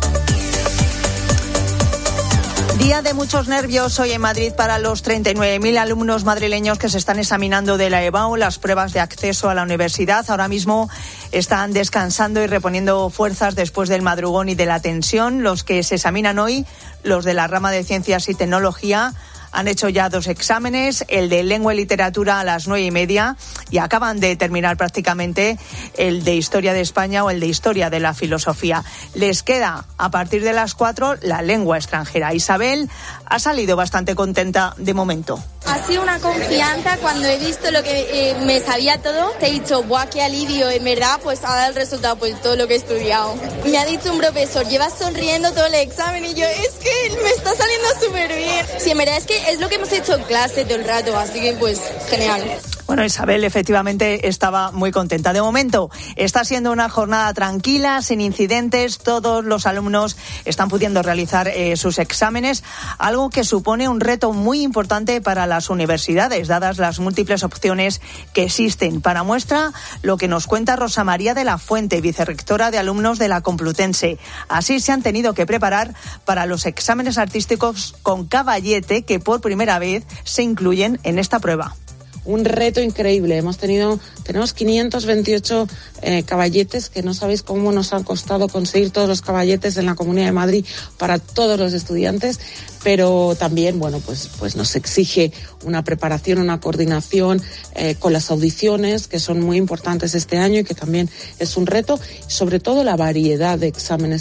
Día de muchos nervios hoy en Madrid para los 39.000 alumnos madrileños que se están examinando de la EBAU, las pruebas de acceso a la universidad. Ahora mismo están descansando y reponiendo fuerzas después del madrugón y de la tensión. Los que se examinan hoy, los de la rama de Ciencias y Tecnología, han hecho ya 2 exámenes, el de Lengua y Literatura a las 9:30 y acaban de terminar prácticamente el de Historia de España o el de Historia de la Filosofía. Les queda a partir de las 4 la lengua extranjera. Isabel ha salido bastante contenta de momento.
Ha sido una confianza cuando he visto lo que me sabía todo. Te he dicho, ¡buah, qué alivio! En verdad, pues ha dado el resultado por todo lo que he estudiado. Me ha dicho un profesor, llevas sonriendo todo el examen y yo, es que me está saliendo súper bien. Sí, en verdad es que es lo que hemos hecho en clase todo el rato, así que pues genial.
Bueno, Isabel efectivamente estaba muy contenta. De momento está siendo una jornada tranquila, sin incidentes. Todos los alumnos están pudiendo realizar sus exámenes, algo que supone un reto muy importante para las universidades, dadas las múltiples opciones que existen. Para muestra, lo que nos cuenta Rosa María de la Fuente, vicerrectora de alumnos de la Complutense. Así se han tenido que preparar para los exámenes artísticos con caballete que por primera vez se incluyen en esta prueba.
Un reto increíble. Tenemos 528 caballetes, que no sabéis cómo nos han costado conseguir todos los caballetes en la Comunidad de Madrid para todos los estudiantes, pero también, bueno, pues nos exige una preparación, una coordinación con las audiciones, que son muy importantes este año y que también es un reto, sobre todo la variedad de exámenes.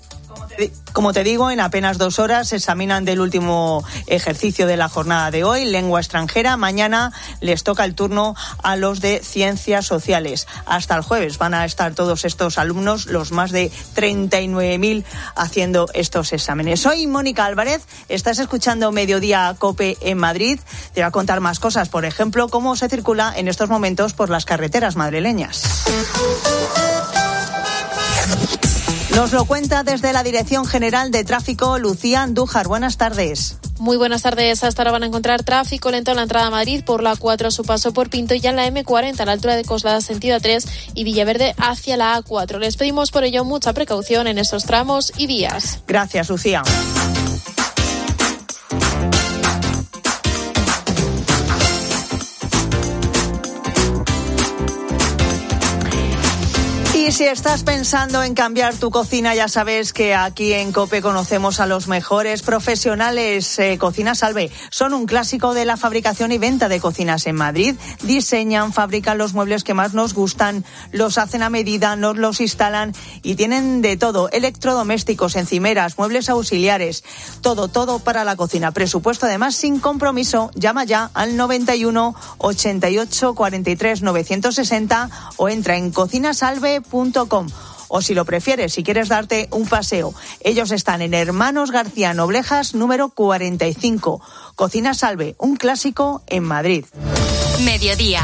Como te digo, en apenas 2 horas se examinan del último ejercicio de la jornada de hoy, lengua extranjera. Mañana les toca el turno a los de Ciencias Sociales. Hasta el jueves van a estar todos estos alumnos, los más de 39.000, haciendo estos exámenes. Soy Mónica Álvarez, estás escuchando Mediodía COPE en Madrid. Te voy a contar más cosas, por ejemplo, cómo se circula en estos momentos por las carreteras madrileñas. Nos lo cuenta desde la Dirección General de Tráfico, Lucía Andújar. Buenas tardes.
Muy buenas tardes. Hasta ahora van a encontrar tráfico lento en la entrada a Madrid por la 4 a su paso por Pinto y ya en la M40 a la altura de Coslada sentido A3 y Villaverde hacia la A4. Les pedimos por ello mucha precaución en estos tramos y vías.
Gracias, Lucía. Y si estás pensando en cambiar tu cocina, ya sabes que aquí en COPE conocemos a los mejores profesionales. Cocina Salve son un clásico de la fabricación y venta de cocinas en Madrid. Diseñan, fabrican los muebles que más nos gustan, los hacen a medida, nos los instalan y tienen de todo: electrodomésticos, encimeras, muebles auxiliares, todo para la cocina. Presupuesto además sin compromiso. Llama ya al 91 88 43 960 o entra en cocinasalve.com. O si lo prefieres, si quieres darte un paseo. Ellos están en Hermanos García Noblejas, número 45. Cocina Salve, un clásico en Madrid.
Mediodía.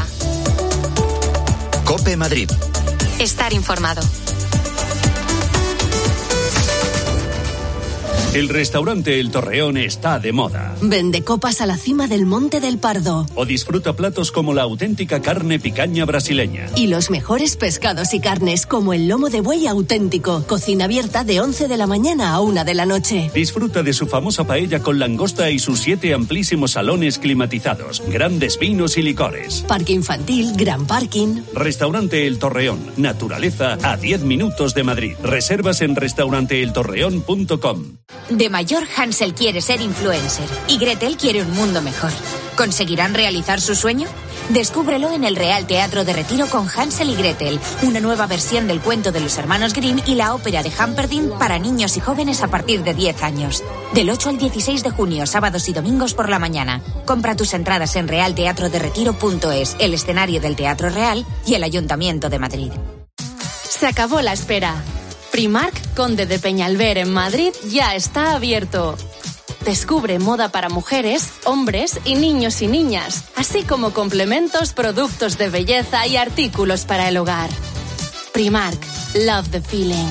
COPE Madrid.
Estar informado.
El restaurante El Torreón está de moda.
Vende copas a la cima del Monte del Pardo.
O disfruta platos como la auténtica carne picaña brasileña.
Y los mejores pescados y carnes como el lomo de buey auténtico. Cocina abierta de 11 de la mañana a 1 de la noche.
Disfruta de su famosa paella con langosta y sus 7 amplísimos salones climatizados, grandes vinos y licores.
Parque infantil, gran parking.
Restaurante El Torreón. Naturaleza a 10 minutos de Madrid. Reservas en restauranteeltorreón.com.
De mayor, Hansel quiere ser influencer y Gretel quiere un mundo mejor. ¿Conseguirán realizar su sueño? Descúbrelo en el Real Teatro de Retiro con Hansel y Gretel, una nueva versión del cuento de los hermanos Grimm y la ópera de Humperdinck para niños y jóvenes a partir de 10 años. Del 8 al 16 de junio, sábados y domingos por la mañana. Compra tus entradas en realteatroderetiro.es, el escenario del Teatro Real y el Ayuntamiento de Madrid.
Se acabó la espera. Primark, Conde de Peñalver en Madrid, ya está abierto. Descubre moda para mujeres, hombres y niños y niñas, así como complementos, productos de belleza y artículos para el hogar. Primark, love the feeling.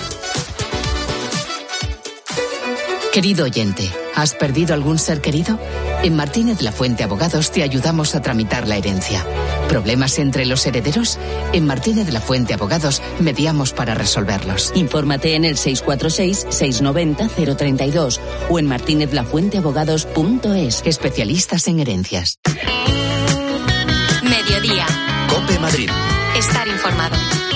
Querido oyente, ¿has perdido algún ser querido? En Martínez La Fuente Abogados te ayudamos a tramitar la herencia. ¿Problemas entre los herederos? En Martínez La Fuente Abogados mediamos para resolverlos.
Infórmate en el 646-690-032 o en martinezlafuenteabogados.es.
Especialistas en herencias.
Mediodía.
COPE Madrid.
Estar informado.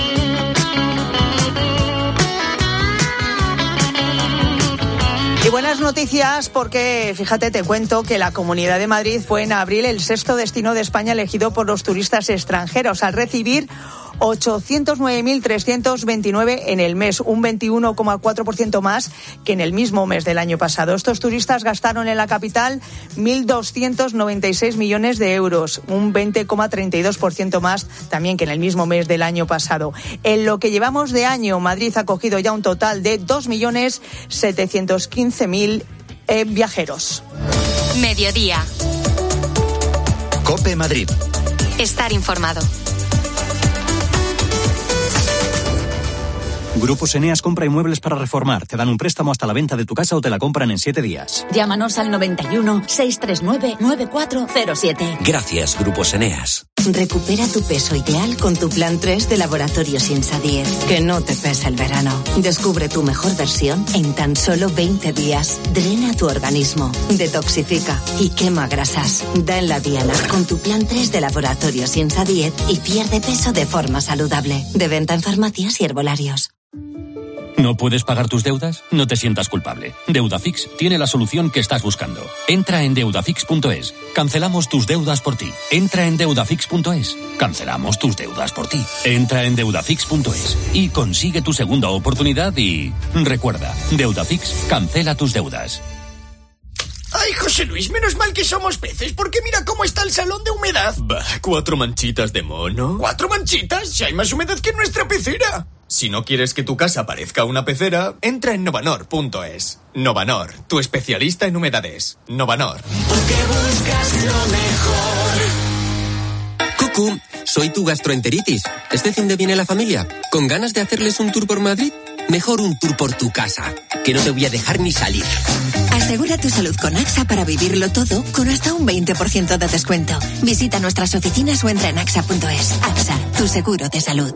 Y buenas noticias porque, fíjate, te cuento que la Comunidad de Madrid fue en abril el 6º destino de España elegido por los turistas extranjeros al recibir 809.329 en el mes, un 21,4% más que en el mismo mes del año pasado. Estos turistas gastaron en la capital 1.296 millones de euros, un 20,32% más también que en el mismo mes del año pasado. En lo que llevamos de año, Madrid ha acogido ya un total de 2.715.000 viajeros.
Mediodía.
COPE Madrid.
Estar informado.
Grupos Eneas compra inmuebles para reformar. Te dan un préstamo hasta la venta de tu casa o te la compran en 7 días.
Llámanos al 91 639 9407.
Gracias, Grupos Eneas.
Recupera tu peso ideal con tu plan 3 de Laboratorios Insadiet. Que no te pese el verano. Descubre tu mejor versión en tan solo 20 días. Drena tu organismo, detoxifica y quema grasas. Da en la diana con tu plan 3 de Laboratorios Insadiet y pierde peso de forma saludable. De venta en farmacias y herbolarios.
¿No puedes pagar tus deudas? No te sientas culpable. Deudafix tiene la solución que estás buscando. Entra en deudafix.es. Cancelamos tus deudas por ti. Entra en deudafix.es. Cancelamos tus deudas por ti. Entra en deudafix.es y consigue tu segunda oportunidad y... recuerda, Deudafix cancela tus deudas.
Ay, José Luis, menos mal que somos peces, porque mira cómo está el salón de humedad.
Bah, 4 manchitas de mono.
¿4 manchitas? Si hay más humedad que en nuestra pecera.
Si no quieres que tu casa parezca una pecera, entra en Novanor.es. Novanor, tu especialista en humedades. Novanor.
Porque buscas lo mejor.
Cucú, soy tu gastroenteritis. ¿Este fin de viene la familia? ¿Con ganas de hacerles un tour por Madrid? Mejor un tour por tu casa, que no te voy a dejar ni salir.
Asegura tu salud con AXA para vivirlo todo con hasta un 20% de descuento. Visita nuestras oficinas o entra en AXA.es. AXA, tu seguro de salud.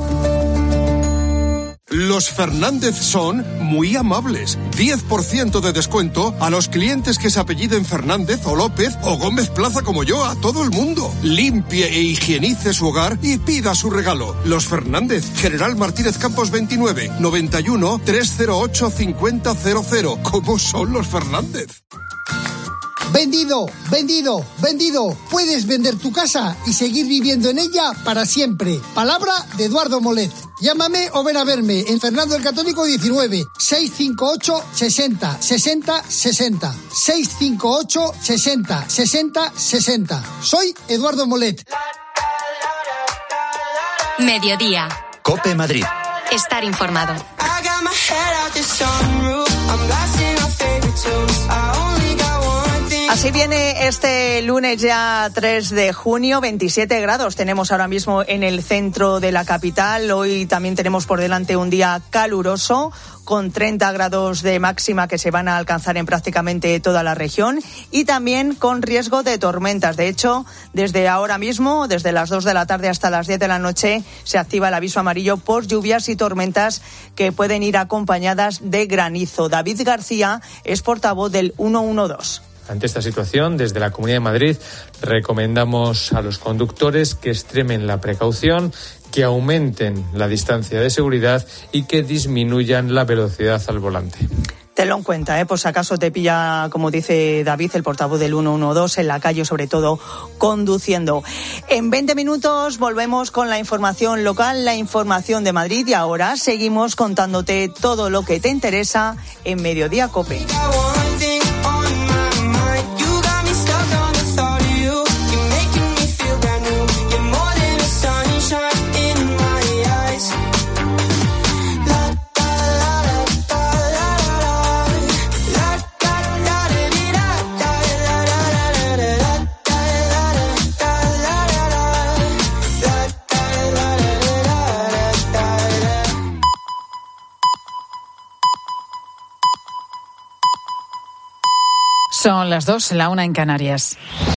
Los Fernández son muy amables. 10% de descuento a los clientes que se apelliden Fernández o López o Gómez Plaza como yo, a todo el mundo. Limpie e higienice su hogar y pida su regalo. Los Fernández, General Martínez Campos 29, 91 308 5000. ¿Cómo son los Fernández?
Vendido, vendido, vendido. Puedes vender tu casa y seguir viviendo en ella para siempre. Palabra de Eduardo Molet. Llámame o ven a verme en Fernando el Católico 19, 658 60 60 60. 658 60 60 60. Soy Eduardo Molet.
Mediodía.
COPE Madrid.
Estar informado.
Así viene este lunes ya 3 de junio, 27 grados tenemos ahora mismo en el centro de la capital. Hoy también tenemos por delante un día caluroso, con 30 grados de máxima que se van a alcanzar en prácticamente toda la región y también con riesgo de tormentas. De hecho, desde ahora mismo, desde las 2 de la tarde hasta las 10 de la noche, se activa el aviso amarillo por lluvias y tormentas que pueden ir acompañadas de granizo. David García es portavoz del 112.
Ante esta situación, desde la Comunidad de Madrid recomendamos a los conductores que extremen la precaución, que aumenten la distancia de seguridad y que disminuyan la velocidad al volante.
Tenlo en cuenta, por si acaso te pilla, como dice David, el portavoz del 112, en la calle, sobre todo conduciendo. En 20 minutos volvemos con la información local, la información de Madrid, y ahora seguimos contándote todo lo que te interesa en Mediodía COPE.
Son las 2, la 1 en Canarias.